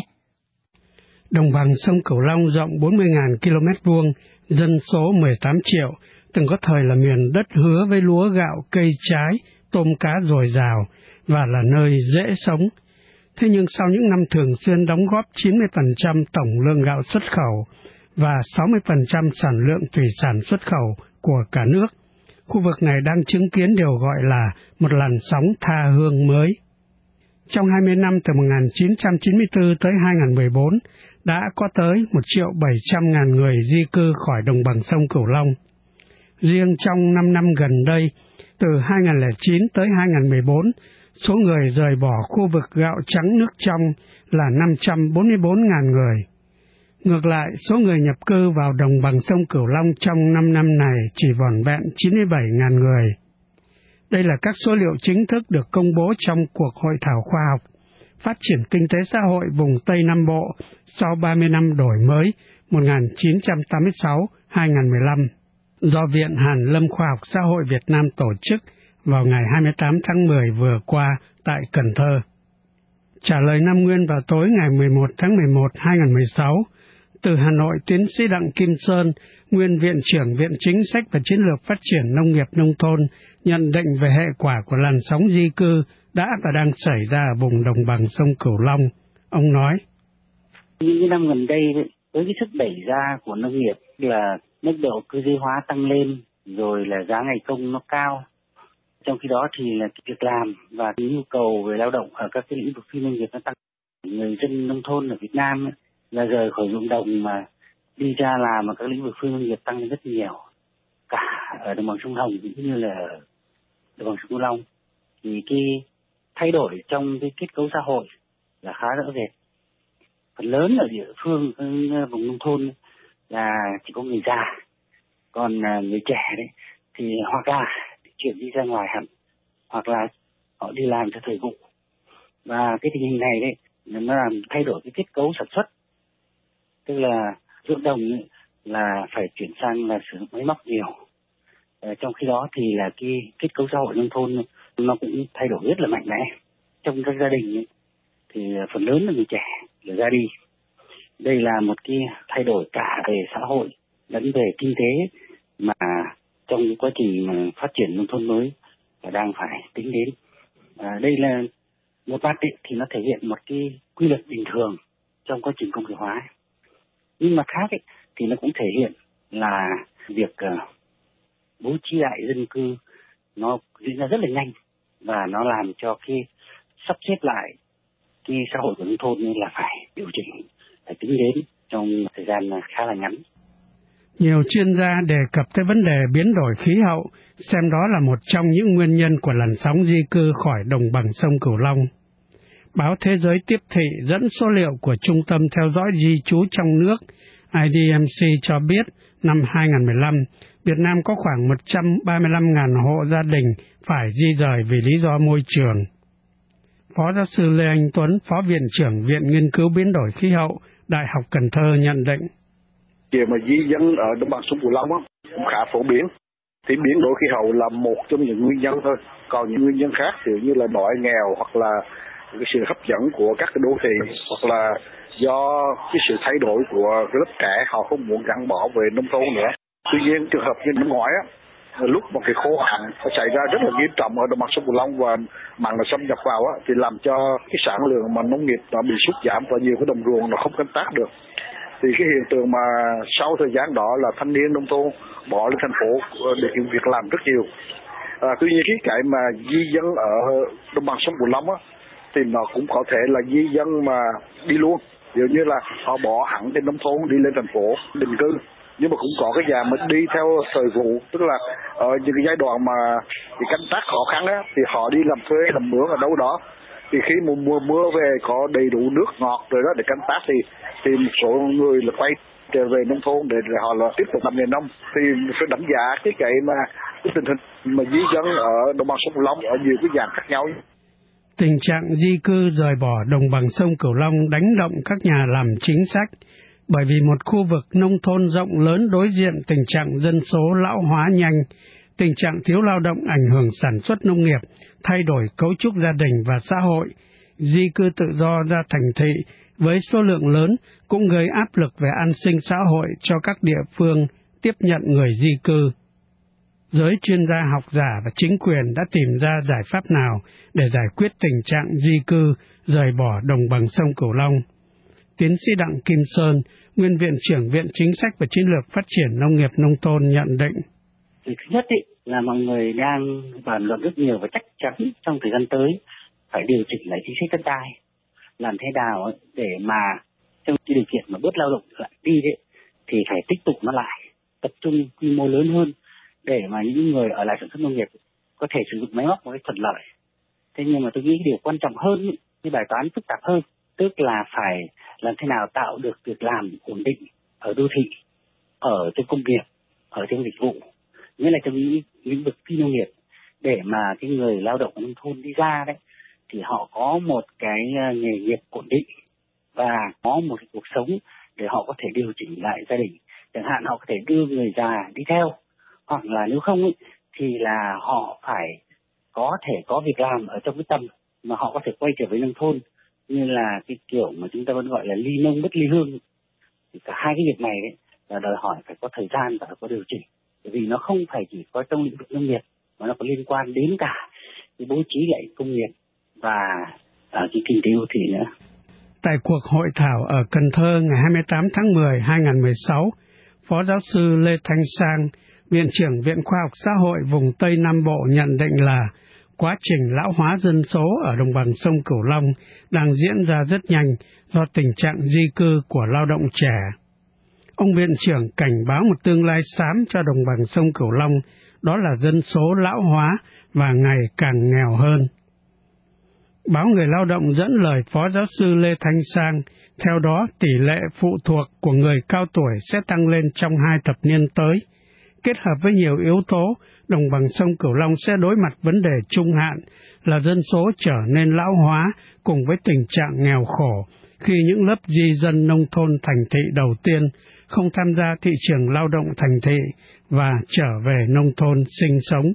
Đồng bằng sông Cửu Long rộng bốn mươi nghìn ki lô mét vuông, dân số mười tám triệu, từng có thời là miền đất hứa với lúa gạo, cây trái, tôm cá dồi dào và là nơi dễ sống. Thế nhưng sau những năm thường xuyên đóng góp chín mươi phần trăm tổng lượng gạo xuất khẩu và sáu mươi phần trăm sản lượng thủy sản xuất khẩu của cả nước, khu vực này đang chứng kiến điều gọi là một làn sóng tha hương mới. Trong hai mươi năm từ một nghìn chín trăm chín mươi tư tới hai nghìn không trăm mười bốn, đã có tới một triệu bảy trăm ngàn người di cư khỏi đồng bằng sông Cửu Long. Riêng trong năm năm gần đây, từ hai nghìn không trăm lẻ chín tới hai nghìn không trăm mười bốn, số người rời bỏ khu vực gạo trắng nước trong là năm trăm bốn mươi bốn ngàn người. Ngược lại, số người nhập cư vào đồng bằng sông Cửu Long trong năm năm này chỉ vỏn vẹn chín mươi bảy ngàn người. Đây là các số liệu chính thức được công bố trong cuộc hội thảo khoa học Phát triển kinh tế xã hội vùng Tây Nam Bộ sau ba mươi năm đổi mới một nghìn chín trăm tám mươi sáu đến hai nghìn không trăm mười lăm do Viện Hàn lâm Khoa học Xã hội Việt Nam tổ chức vào ngày hai mươi tám tháng mười vừa qua tại Cần Thơ. Trả lời Nam Nguyên vào tối ngày mười một tháng mười một năm hai nghìn không trăm mười sáu, từ Hà Nội, tiến sĩ Đặng Kim Sơn, nguyên Viện trưởng Viện Chính sách và Chiến lược Phát triển Nông nghiệp Nông thôn, nhận định về hệ quả của làn sóng di cư đã và đang xảy ra ở vùng đồng bằng sông Cửu Long. Ông nói: Những năm gần đây, với cái sức đẩy ra của nông nghiệp là mức độ cơ giới hóa tăng lên, rồi là giá ngày công nó cao. Trong khi đó thì là việc làm và nhu cầu về lao động ở các cái lĩnh vực phi nông nghiệp nó tăng. Người dân nông thôn ở Việt Nam là rời khỏi ruộng đồng mà đi ra làm ở các lĩnh vực phi nông nghiệp tăng lên rất nhiều, cả ở đồng bằng sông Hồng cũng như là đồng bằng sông Cửu Long. Thì cái thay đổi trong cái kết cấu xã hội là khá rõ rệt. Phần lớn ở địa phương vùng nông thôn là chỉ có người già, còn người trẻ đấy thì hoặc là chuyển đi ra ngoài hẳn, hoặc là họ đi làm cho thời vụ. Và cái tình hình này đấy nó làm thay đổi cái kết cấu sản xuất, tức là ruộng đồng là phải chuyển sang là sử dụng máy móc nhiều. Ờ, trong khi đó thì là cái kết cấu xã hội nông thôn nó cũng thay đổi rất là mạnh mẽ. Trong các gia đình ấy, thì phần lớn là người trẻ là ra đi. Đây là một cái thay đổi cả về xã hội lẫn về kinh tế mà trong cái quá trình mà phát triển nông thôn mới là đang phải tính đến. À, đây là một mặt ấy, thì nó thể hiện một cái quy luật bình thường trong quá trình công nghiệp hóa. Nhưng mặt khác ấy, thì nó cũng thể hiện là việc uh, bố trí lại dân cư nó diễn ra rất là nhanh và nó làm cho cái sắp xếp lại cái xã hội của nông thôn là phải điều chỉnh, phải tính đến trong thời gian khá là ngắn. Nhiều chuyên gia đề cập tới vấn đề biến đổi khí hậu, xem đó là một trong những nguyên nhân của làn sóng di cư khỏi đồng bằng sông Cửu Long. Báo Thế giới Tiếp thị dẫn số liệu của Trung tâm Theo dõi Di trú trong nước I D M C cho biết năm hai nghìn không trăm mười lăm, Việt Nam có khoảng một trăm ba mươi lăm nghìn hộ gia đình phải di rời vì lý do môi trường. Phó giáo sư Lê Anh Tuấn, Phó Viện trưởng Viện Nghiên cứu Biến đổi Khí hậu, Đại học Cần Thơ nhận định. Việc mà di dân ở đồng bằng sông Cửu Long cũng khá phổ biến. Thì biến đổi khí hậu là một trong những nguyên nhân thôi. Còn những nguyên nhân khác thì như là đói nghèo hoặc là cái sự hấp dẫn của các cái đô thị, hoặc là do cái sự thay đổi của cái lớp trẻ họ không muốn gắn bó về nông thôn nữa. Tuy nhiên trường hợp như năm ngoái á, lúc một cái khô hạn nó xảy ra rất là nghiêm trọng ở đồng bằng sông Cửu Long và mặn nó xâm nhập vào á, thì làm cho cái sản lượng mà nông nghiệp nó bị sút giảm và nhiều cái đồng ruộng nó không canh tác được. Thì cái hiện tượng mà sau thời gian đó là thanh niên nông thôn bỏ lên thành phố để kiếm việc làm rất nhiều. À, tuy nhiên cái cái mà di dân ở đồng bằng sông Cửu Long á, thì nó cũng có thể là di dân mà đi luôn, ví dụ như là họ bỏ hẳn trên nông thôn đi lên thành phố định cư, nhưng mà cũng có cái dạng mà đi theo thời vụ, tức là ở những cái giai đoạn mà cái canh tác khó khăn á, thì họ đi làm thuê làm mướn ở đâu đó, thì khi mùa mùa mưa về có đầy đủ nước ngọt rồi đó để canh tác thì thì một số người là quay trở về nông thôn để, để họ là tiếp tục làm nghề nông. Thì phải đánh giá cái cái mà cái tình hình mà di dân ở đồng bằng sông Cửu Long ở nhiều cái dạng khác nhau. Tình trạng di cư rời bỏ đồng bằng sông Cửu Long đánh động các nhà làm chính sách, bởi vì một khu vực nông thôn rộng lớn đối diện tình trạng dân số lão hóa nhanh, tình trạng thiếu lao động ảnh hưởng sản xuất nông nghiệp, thay đổi cấu trúc gia đình và xã hội, di cư tự do ra thành thị với số lượng lớn cũng gây áp lực về an sinh xã hội cho các địa phương tiếp nhận người di cư. Giới chuyên gia học giả và chính quyền đã tìm ra giải pháp nào để giải quyết tình trạng di cư rời bỏ đồng bằng sông Cửu Long? Tiến sĩ Đặng Kim Sơn, Nguyên Viện trưởng Viện Chính sách và Chiến lược Phát triển Nông nghiệp Nông thôn nhận định. Thứ nhất ý, là mọi người đang bàn luận rất nhiều và chắc chắn trong thời gian tới phải điều chỉnh lại chính sách đất đai, làm thế nào để mà trong cái điều kiện mà bớt lao động lại đi đấy thì phải tích tụ nó lại, tập trung quy mô lớn hơn để mà những người ở lại sản xuất nông nghiệp có thể sử dụng máy móc một cách thuận lợi. Thế nhưng mà tôi nghĩ điều quan trọng hơn, cái bài toán phức tạp hơn, tức là phải làm thế nào tạo được việc làm ổn định ở đô thị, ở trong công nghiệp, ở trong dịch vụ, nghĩa là trong những lĩnh vực phi nông nghiệp, để mà cái người lao động ở nông thôn đi ra đấy thì họ có một cái nghề nghiệp ổn định và có một cái cuộc sống để họ có thể điều chỉnh lại gia đình. Chẳng hạn họ có thể đưa người già đi theo, hoặc là nếu không ấy, thì là họ phải có thể có việc làm ở trong cái tầm mà họ có thể quay trở về nông thôn, như là cái kiểu mà chúng ta vẫn gọi là ly nông bất ly hương. Thì cả hai cái việc này đấy là đòi hỏi phải có thời gian và phải có điều chỉnh, bởi vì nó không phải chỉ có trong lĩnh vực nông nghiệp mà nó có liên quan đến cả cái bố trí lại công nghiệp và à, cái kinh tế đô thị nữa. Tại cuộc hội thảo ở Cần Thơ ngày hai mươi tám tháng mười năm hai nghìn không trăm mười sáu, Phó giáo sư Lê Thanh Sang, Viện trưởng Viện Khoa học Xã hội vùng Tây Nam Bộ nhận định là quá trình lão hóa dân số ở đồng bằng sông Cửu Long đang diễn ra rất nhanh do tình trạng di cư của lao động trẻ. Ông Viện trưởng cảnh báo một tương lai xám cho đồng bằng sông Cửu Long, đó là dân số lão hóa và ngày càng nghèo hơn. Báo Người Lao động dẫn lời Phó giáo sư Lê Thanh Sang, theo đó tỷ lệ phụ thuộc của người cao tuổi sẽ tăng lên trong hai thập niên tới. Kết hợp với nhiều yếu tố, đồng bằng sông Cửu Long sẽ đối mặt vấn đề trung hạn là dân số trở nên lão hóa cùng với tình trạng nghèo khổ, khi những lớp di dân nông thôn thành thị đầu tiên không tham gia thị trường lao động thành thị và trở về nông thôn sinh sống.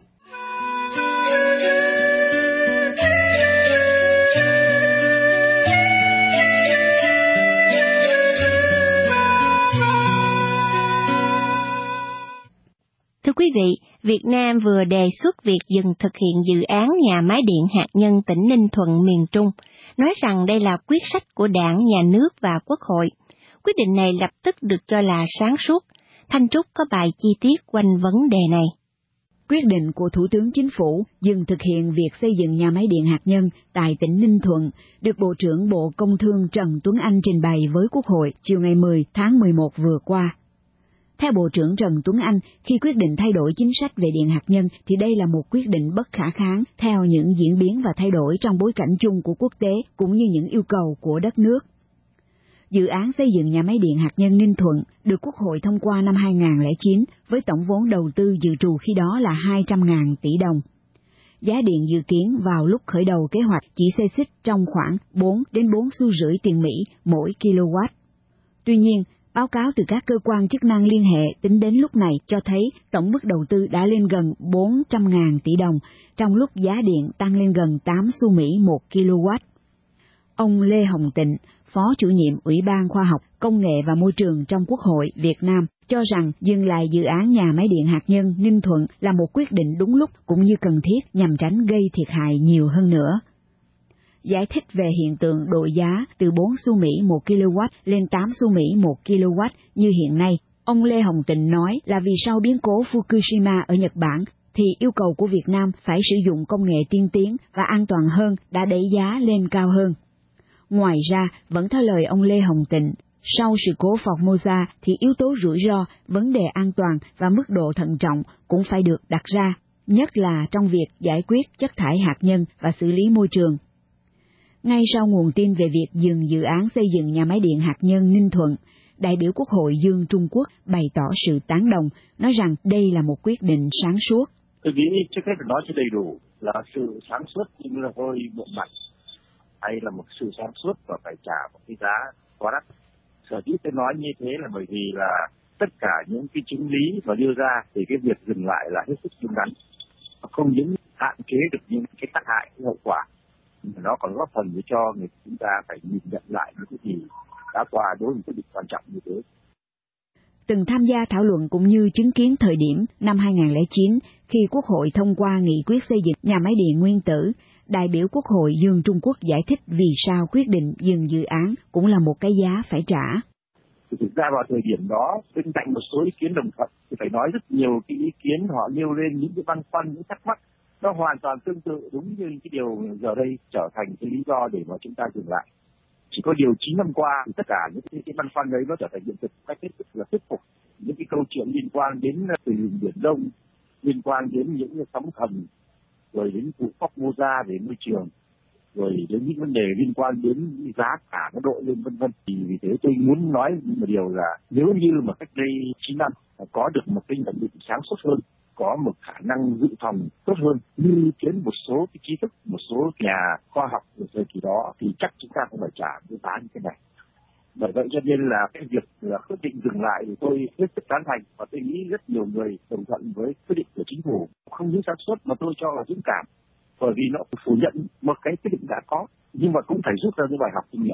Thưa quý vị, Việt Nam vừa đề xuất việc dừng thực hiện dự án nhà máy điện hạt nhân tỉnh Ninh Thuận miền Trung, nói rằng đây là quyết sách của Đảng, Nhà nước và Quốc hội. Quyết định này lập tức được cho là sáng suốt. Thanh Trúc có bài chi tiết quanh vấn đề này. Quyết định của Thủ tướng Chính phủ dừng thực hiện việc xây dựng nhà máy điện hạt nhân tại tỉnh Ninh Thuận được Bộ trưởng Bộ Công Thương Trần Tuấn Anh trình bày với Quốc hội chiều ngày mười tháng mười một vừa qua. Theo Bộ trưởng Trần Tuấn Anh, khi quyết định thay đổi chính sách về điện hạt nhân thì đây là một quyết định bất khả kháng theo những diễn biến và thay đổi trong bối cảnh chung của quốc tế cũng như những yêu cầu của đất nước. Dự án xây dựng nhà máy điện hạt nhân Ninh Thuận được Quốc hội thông qua năm hai nghìn không trăm lẻ chín với tổng vốn đầu tư dự trù khi đó là hai trăm nghìn tỷ đồng. Giá điện dự kiến vào lúc khởi đầu kế hoạch chỉ xê xích trong khoảng bốn đến bốn xu rưỡi tiền Mỹ mỗi kW. Tuy nhiên, báo cáo từ các cơ quan chức năng liên hệ tính đến lúc này cho thấy tổng mức đầu tư đã lên gần bốn trăm nghìn tỷ đồng, trong lúc giá điện tăng lên gần tám xu Mỹ một kW. Ông Lê Hồng Tịnh, Phó chủ nhiệm Ủy ban Khoa học, Công nghệ và Môi trường trong Quốc hội Việt Nam, cho rằng dừng lại dự án nhà máy điện hạt nhân Ninh Thuận là một quyết định đúng lúc cũng như cần thiết nhằm tránh gây thiệt hại nhiều hơn nữa. giải thích về hiện tượng đội giá từ bốn xu Mỹ một ki-lô-oát lên tám xu Mỹ một ki-lô-oát như hiện nay. Ông Lê Hồng Tịnh nói là vì sau biến cố Fukushima ở Nhật Bản, thì yêu cầu của Việt Nam phải sử dụng công nghệ tiên tiến và an toàn hơn đã đẩy giá lên cao hơn. Ngoài ra, vẫn theo lời ông Lê Hồng Tịnh, sau sự cố Formosa thì yếu tố rủi ro, vấn đề an toàn và mức độ thận trọng cũng phải được đặt ra, nhất là trong việc giải quyết chất thải hạt nhân và xử lý môi trường. Ngay sau nguồn tin về việc dừng dự án xây dựng nhà máy điện hạt nhân Ninh Thuận, đại biểu Quốc hội Dương Trung Quốc bày tỏ sự tán đồng, nói rằng đây là một quyết định sáng suốt. Tôi nghĩ trước hết phải nói cho đầy đủ là sự sáng suốt nhưng là hơi bộ mặt, hay là một sự sáng suốt và phải trả một cái giá quá đắt. Sở dĩ tôi nói như thế là bởi vì là tất cả những cái chứng lý mà đưa ra thì cái việc dừng lại là hết sức đúng đắn, không những hạn chế được những cái tác hại, cái hậu quả, mà nó còn góp phần để cho người chúng ta phải nhìn nhận lại những cái gì đã qua đối với một quyết định quan trọng như thế. Từng tham gia thảo luận cũng như chứng kiến thời điểm năm hai không không chín khi Quốc hội thông qua nghị quyết xây dựng nhà máy điện nguyên tử, đại biểu Quốc hội Dương Trung Quốc giải thích vì sao quyết định dừng dự án cũng là một cái giá phải trả. Thực ra vào thời điểm đó, bên cạnh một số ý kiến đồng thuận thì phải nói rất nhiều cái ý kiến họ nêu lên những cái băn khoăn, những thắc mắc, nó hoàn toàn tương tự đúng như cái điều giờ đây trở thành cái lý do để mà chúng ta dừng lại. Chỉ có điều chín năm qua thì tất cả những cái, cái băn khoăn đấy nó trở thành hiện thực cách hết sức là thuyết phục. Những cái câu chuyện liên quan đến tình hình biển Đông, liên quan đến những cái sóng thần, rồi đến vụ Formosa về môi trường, rồi đến những vấn đề liên quan đến giá cả nó đội lên vân vân. Thì vì thế tôi muốn nói một điều là nếu như mà cách đây chín năm có được một cái nhận định sáng suốt hơn, có một khả năng dự phòng tốt hơn như kiến một số cái trí thức, một số nhà khoa học ở thời kỳ đó thì chắc chúng ta không phải trả cái giá như thế này. Bởi vậy cho nên là cái việc là quyết định dừng lại thì tôi hết sức tán thành, và tôi nghĩ rất nhiều người đồng thuận với quyết định của chính phủ. Không những sáng suốt mà tôi cho là dũng cảm, bởi vì nó phủ nhận một cái quyết định đã có, nhưng mà cũng phải rút ra những bài học kinh nghiệm.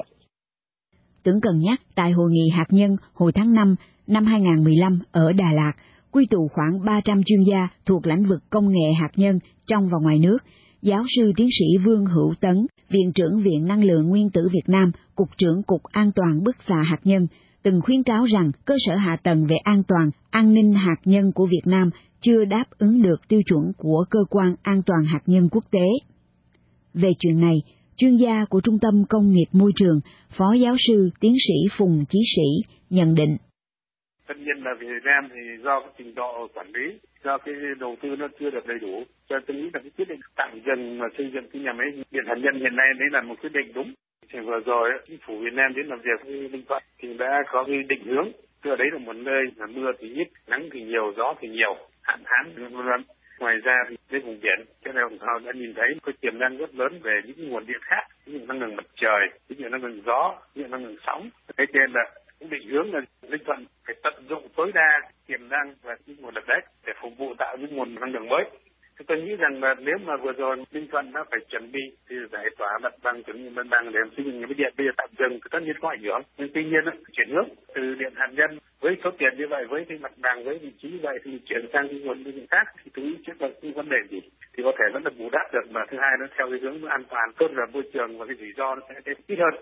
Tưởng cần nhắc tại hội nghị hạt nhân hồi tháng năm năm hai không một lăm ở Đà Lạt, quy tụ khoảng ba trăm chuyên gia thuộc lĩnh vực công nghệ hạt nhân trong và ngoài nước. Giáo sư tiến sĩ Vương Hữu Tấn, Viện trưởng Viện Năng lượng Nguyên tử Việt Nam, Cục trưởng Cục An toàn bức xạ hạt nhân, từng khuyến cáo rằng cơ sở hạ tầng về an toàn, an ninh hạt nhân của Việt Nam chưa đáp ứng được tiêu chuẩn của Cơ quan An toàn hạt nhân quốc tế. Về chuyện này, chuyên gia của Trung tâm Công nghiệp Môi trường, Phó giáo sư tiến sĩ Phùng Chí Sĩ nhận định. Tất nhiên là Việt Nam thì do cái trình độ quản lý, do cái đầu tư nó chưa được đầy đủ, cho tôi nghĩ là cái quyết định tạm dừng và xây dựng cái nhà máy điện hạt nhân hiện nay đấy là một quyết định đúng. Thì vừa rồi chính phủ Việt Nam đến làm việc với Ninh Thuận thì đã có cái định hướng, tức là đấy là một nơi mà mưa thì ít, nắng thì nhiều, gió thì nhiều, hạn hán vân vân. Ngoài ra thì cái vùng biển, cho nên họ đã nhìn thấy có tiềm năng rất lớn về những nguồn điện khác, như năng lượng mặt trời, như năng lượng gió, như năng lượng sóng. Thế nên là cũng định hướng là Ninh Thuận phải tận dụng tối đa tiềm năng và những nguồn lực đấy để phục vụ tạo những nguồn năng lượng mới. Thì tôi nghĩ rằng là nếu mà vừa rồi Ninh Thuận nó phải chuẩn bị thì giải tỏa mặt bằng chuẩn bị mặt bằng để xây dựng những cái điện bây giờ tạm dừng thì tất nhiên có ảnh hưởng. Nhưng tuy nhiên chuyển hướng từ điện hạt nhân với số tiền như vậy, với cái mặt bằng, với vị trí như vậy thì chuyển sang cái nguồn năng lượng khác thì tôi nghĩ trước là không vấn đề gì thì có thể vẫn được bù đắp được, mà thứ hai nó theo cái hướng an toàn tốt về môi trường và cái rủi ro nó sẽ ít hơn.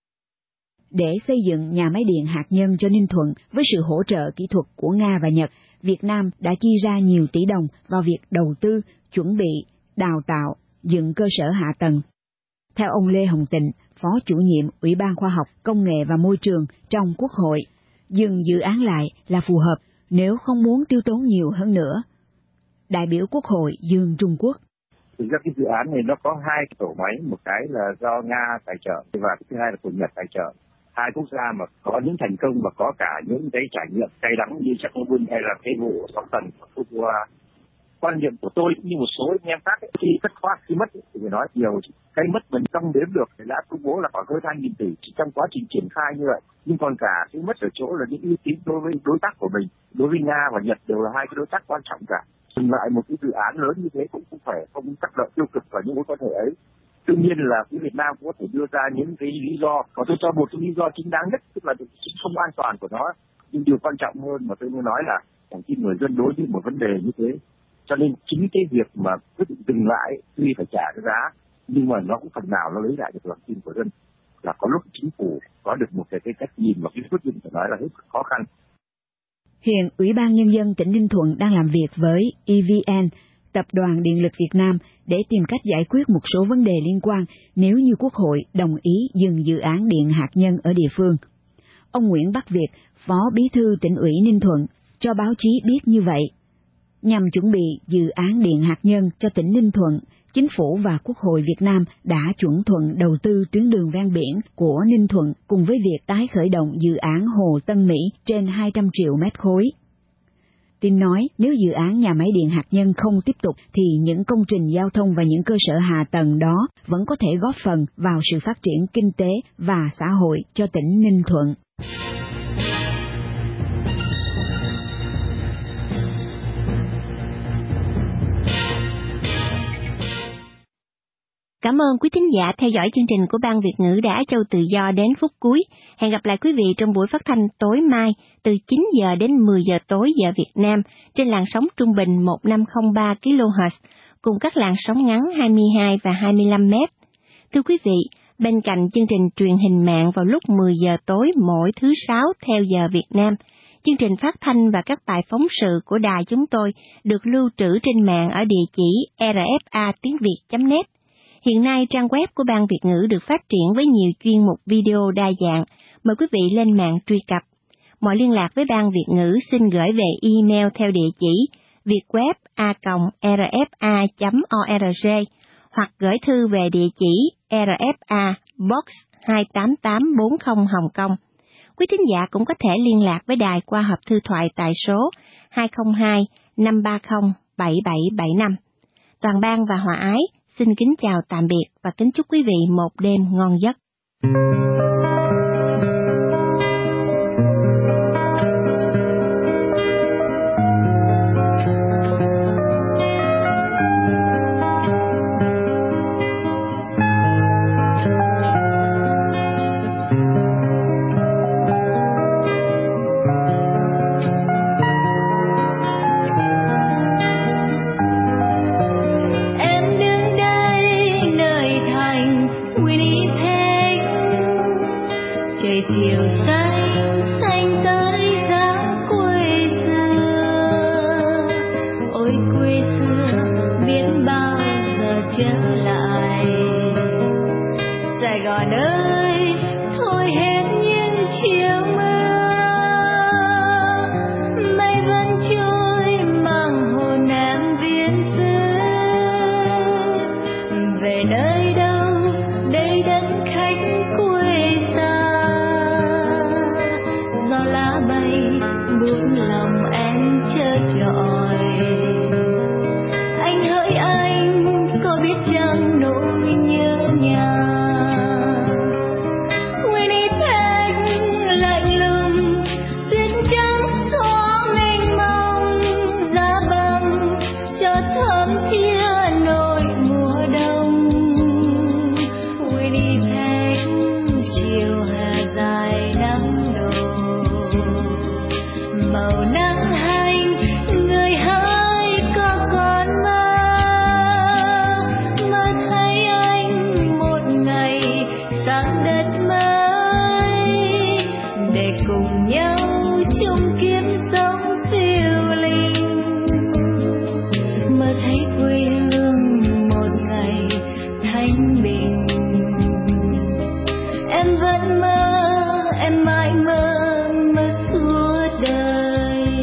Để xây dựng nhà máy điện hạt nhân cho Ninh Thuận với sự hỗ trợ kỹ thuật của Nga và Nhật, Việt Nam đã chi ra nhiều tỷ đồng vào việc đầu tư, chuẩn bị, đào tạo, dựng cơ sở hạ tầng. Theo ông Lê Hồng Tịnh, Phó chủ nhiệm Ủy ban Khoa học, Công nghệ và Môi trường trong Quốc hội, dừng dự án lại là phù hợp nếu không muốn tiêu tốn nhiều hơn nữa. Đại biểu Quốc hội Dương Trung Quốc. Thực ra cái dự án này nó có hai cái tổ máy, một cái là do Nga tài trợ và cái thứ hai là của Nhật tài trợ. Hai quốc gia mà có những thành công và có cả những cái trải nghiệm cay đắng như Chernobyl hay là cái vụ sóng thần của Fukushima. Quan niệm của tôi cũng như một số anh em khác ấy, khi thất thoát khi mất ấy, thì phải nói nhiều, cái mất mình không đếm được thì đã công bố là khoảng hơn hai nghìn tỷ trong quá trình triển khai như vậy. Nhưng còn cả cái mất ở chỗ là những uy tín đối với đối tác của mình, đối với Nga và Nhật đều là hai cái đối tác quan trọng cả. Dừng lại một cái dự án lớn như thế cũng không phải không tác động tiêu cực vào những mối quan hệ ấy. Đương nhiên là phía Việt Nam cũng có thể đưa ra những cái lý do, còn tôi cho một cái lý do chính đáng nhất, tức là chính không an toàn của nó. Nhưng điều quan trọng hơn mà tôi muốn nói là chẳng khi người dân đối với một vấn đề như thế, cho nên chính cái việc mà quyết định dừng lại tuy phải trả cái giá, nhưng mà nó cũng phần nào nó lấy lại được lòng tin của dân. Là có lúc chính phủ có được một cái, cái cách nhìn và cái quyết định phải nói là hết sức khó khăn. Hiện Ủy ban Nhân dân tỉnh Ninh Thuận đang làm việc với e vê en, Tập đoàn Điện lực Việt Nam, để tìm cách giải quyết một số vấn đề liên quan nếu như Quốc hội đồng ý dừng dự án điện hạt nhân ở địa phương. Ông Nguyễn Bắc Việt, Phó Bí thư Tỉnh ủy Ninh Thuận, cho báo chí biết như vậy. Nhằm chuẩn bị dự án điện hạt nhân cho tỉnh Ninh Thuận, Chính phủ và Quốc hội Việt Nam đã chuẩn thuận đầu tư tuyến đường ven biển của Ninh Thuận cùng với việc tái khởi động dự án Hồ Tân Mỹ trên hai trăm triệu mét khối. Tin nói nếu dự án nhà máy điện hạt nhân không tiếp tục thì những công trình giao thông và những cơ sở hạ tầng đó vẫn có thể góp phần vào sự phát triển kinh tế và xã hội cho tỉnh Ninh Thuận. Cảm ơn quý thính giả theo dõi chương trình của Ban Việt ngữ Đá Châu Tự Do đến phút cuối. Hẹn gặp lại quý vị trong buổi phát thanh tối mai từ chín giờ đến mười giờ tối giờ Việt Nam trên làn sóng trung bình một nghìn năm trăm ba ki lô héc cùng các làn sóng ngắn hai mươi hai và hai mươi lăm mét. Thưa quý vị, bên cạnh chương trình truyền hình mạng vào lúc mười giờ tối mỗi thứ sáu theo giờ Việt Nam, chương trình phát thanh và các bài phóng sự của đài chúng tôi được lưu trữ trên mạng ở địa chỉ r f a tiếng việt chấm net. Hiện nay, trang web của Ban Việt ngữ được phát triển với nhiều chuyên mục video đa dạng. Mời quý vị lên mạng truy cập. Mọi liên lạc với Ban Việt ngữ xin gửi về email theo địa chỉ vietweb a còng r f a chấm org hoặc gửi thư về địa chỉ R F A Box hai tám tám bốn không Hồng Kông. Quý thính giả cũng có thể liên lạc với đài qua hộp thư thoại tại số hai không hai năm ba không bảy bảy bảy năm. Toàn Ban và Hòa Ái xin kính chào tạm biệt và kính chúc quý vị một đêm ngon giấc. Chiều xanh xanh tới tháng quê xưa, ôi quê xưa biết bao giờ trở lại. Sài Gòn ơi thôi hết những chiều mưa, mây vẫn trôi mang hồn em viễn xứ. Về nơi đâu đây đất khách quê xa, gió lá bay buốt lòng em chờ trọi. Anh hỡi anh có biết chăng nỗi nhớ nhà, quên đi thanh lạnh lùng tuyết trắng xóa mênh mông, giá băng cho thơm thia nỗi mùa đông. Quên đi thanh chiều hè dài nắng đổ, màu nắng hành người hỡi có còn mơ, mơ thấy anh một ngày sang đất mới để cùng nhau chung kiếp sống phiêu linh. Mơ thấy quê hương một ngày thanh bình, em vẫn mơ, em mãi mơ, mơ suốt đời.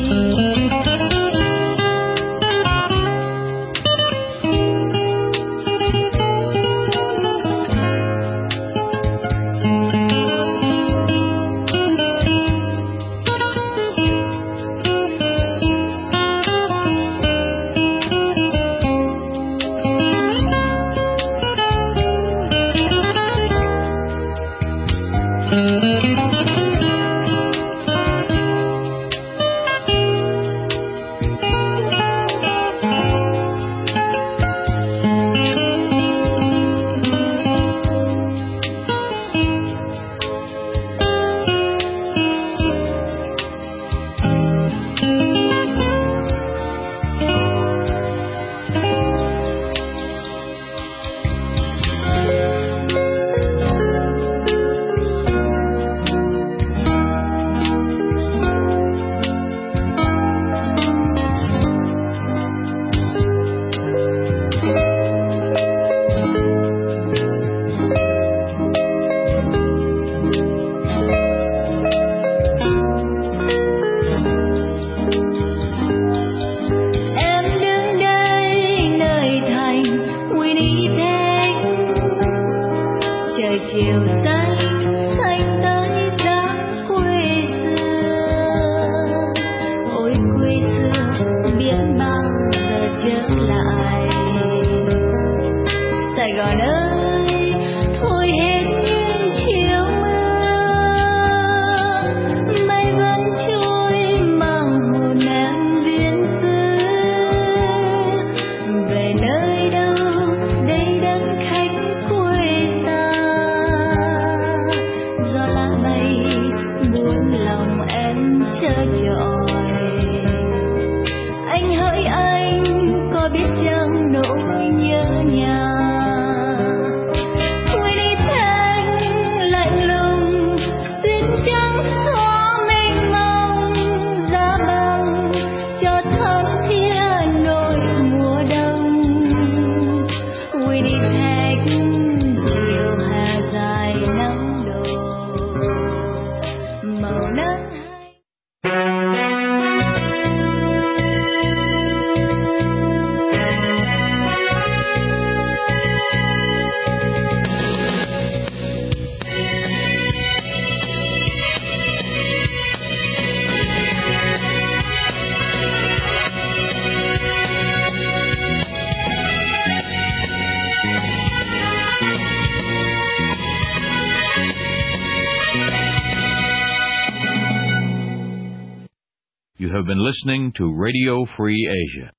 have been listening to Radio Free Asia.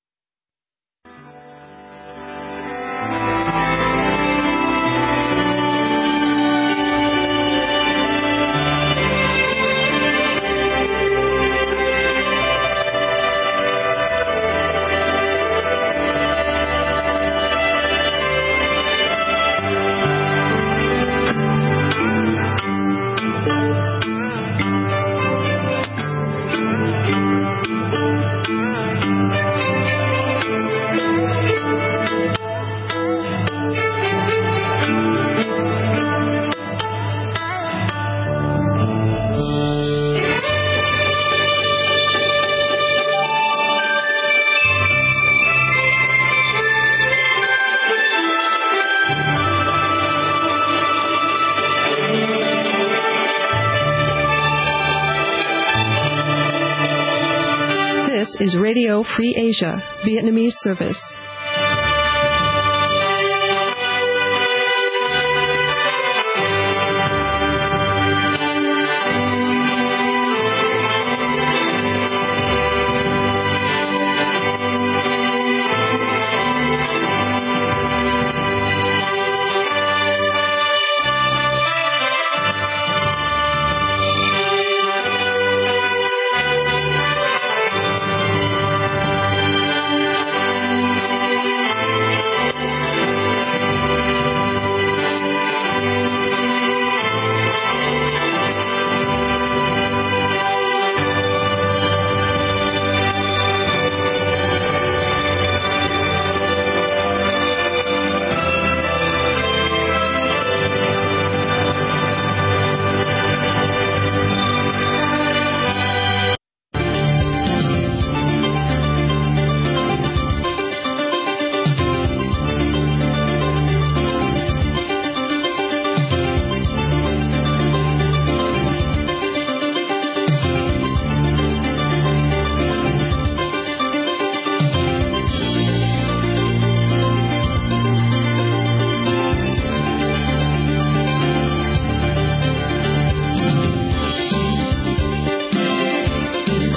This is Radio Free Asia, Vietnamese service.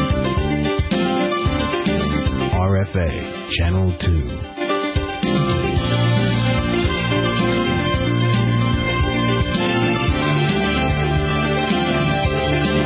R F A Channel two.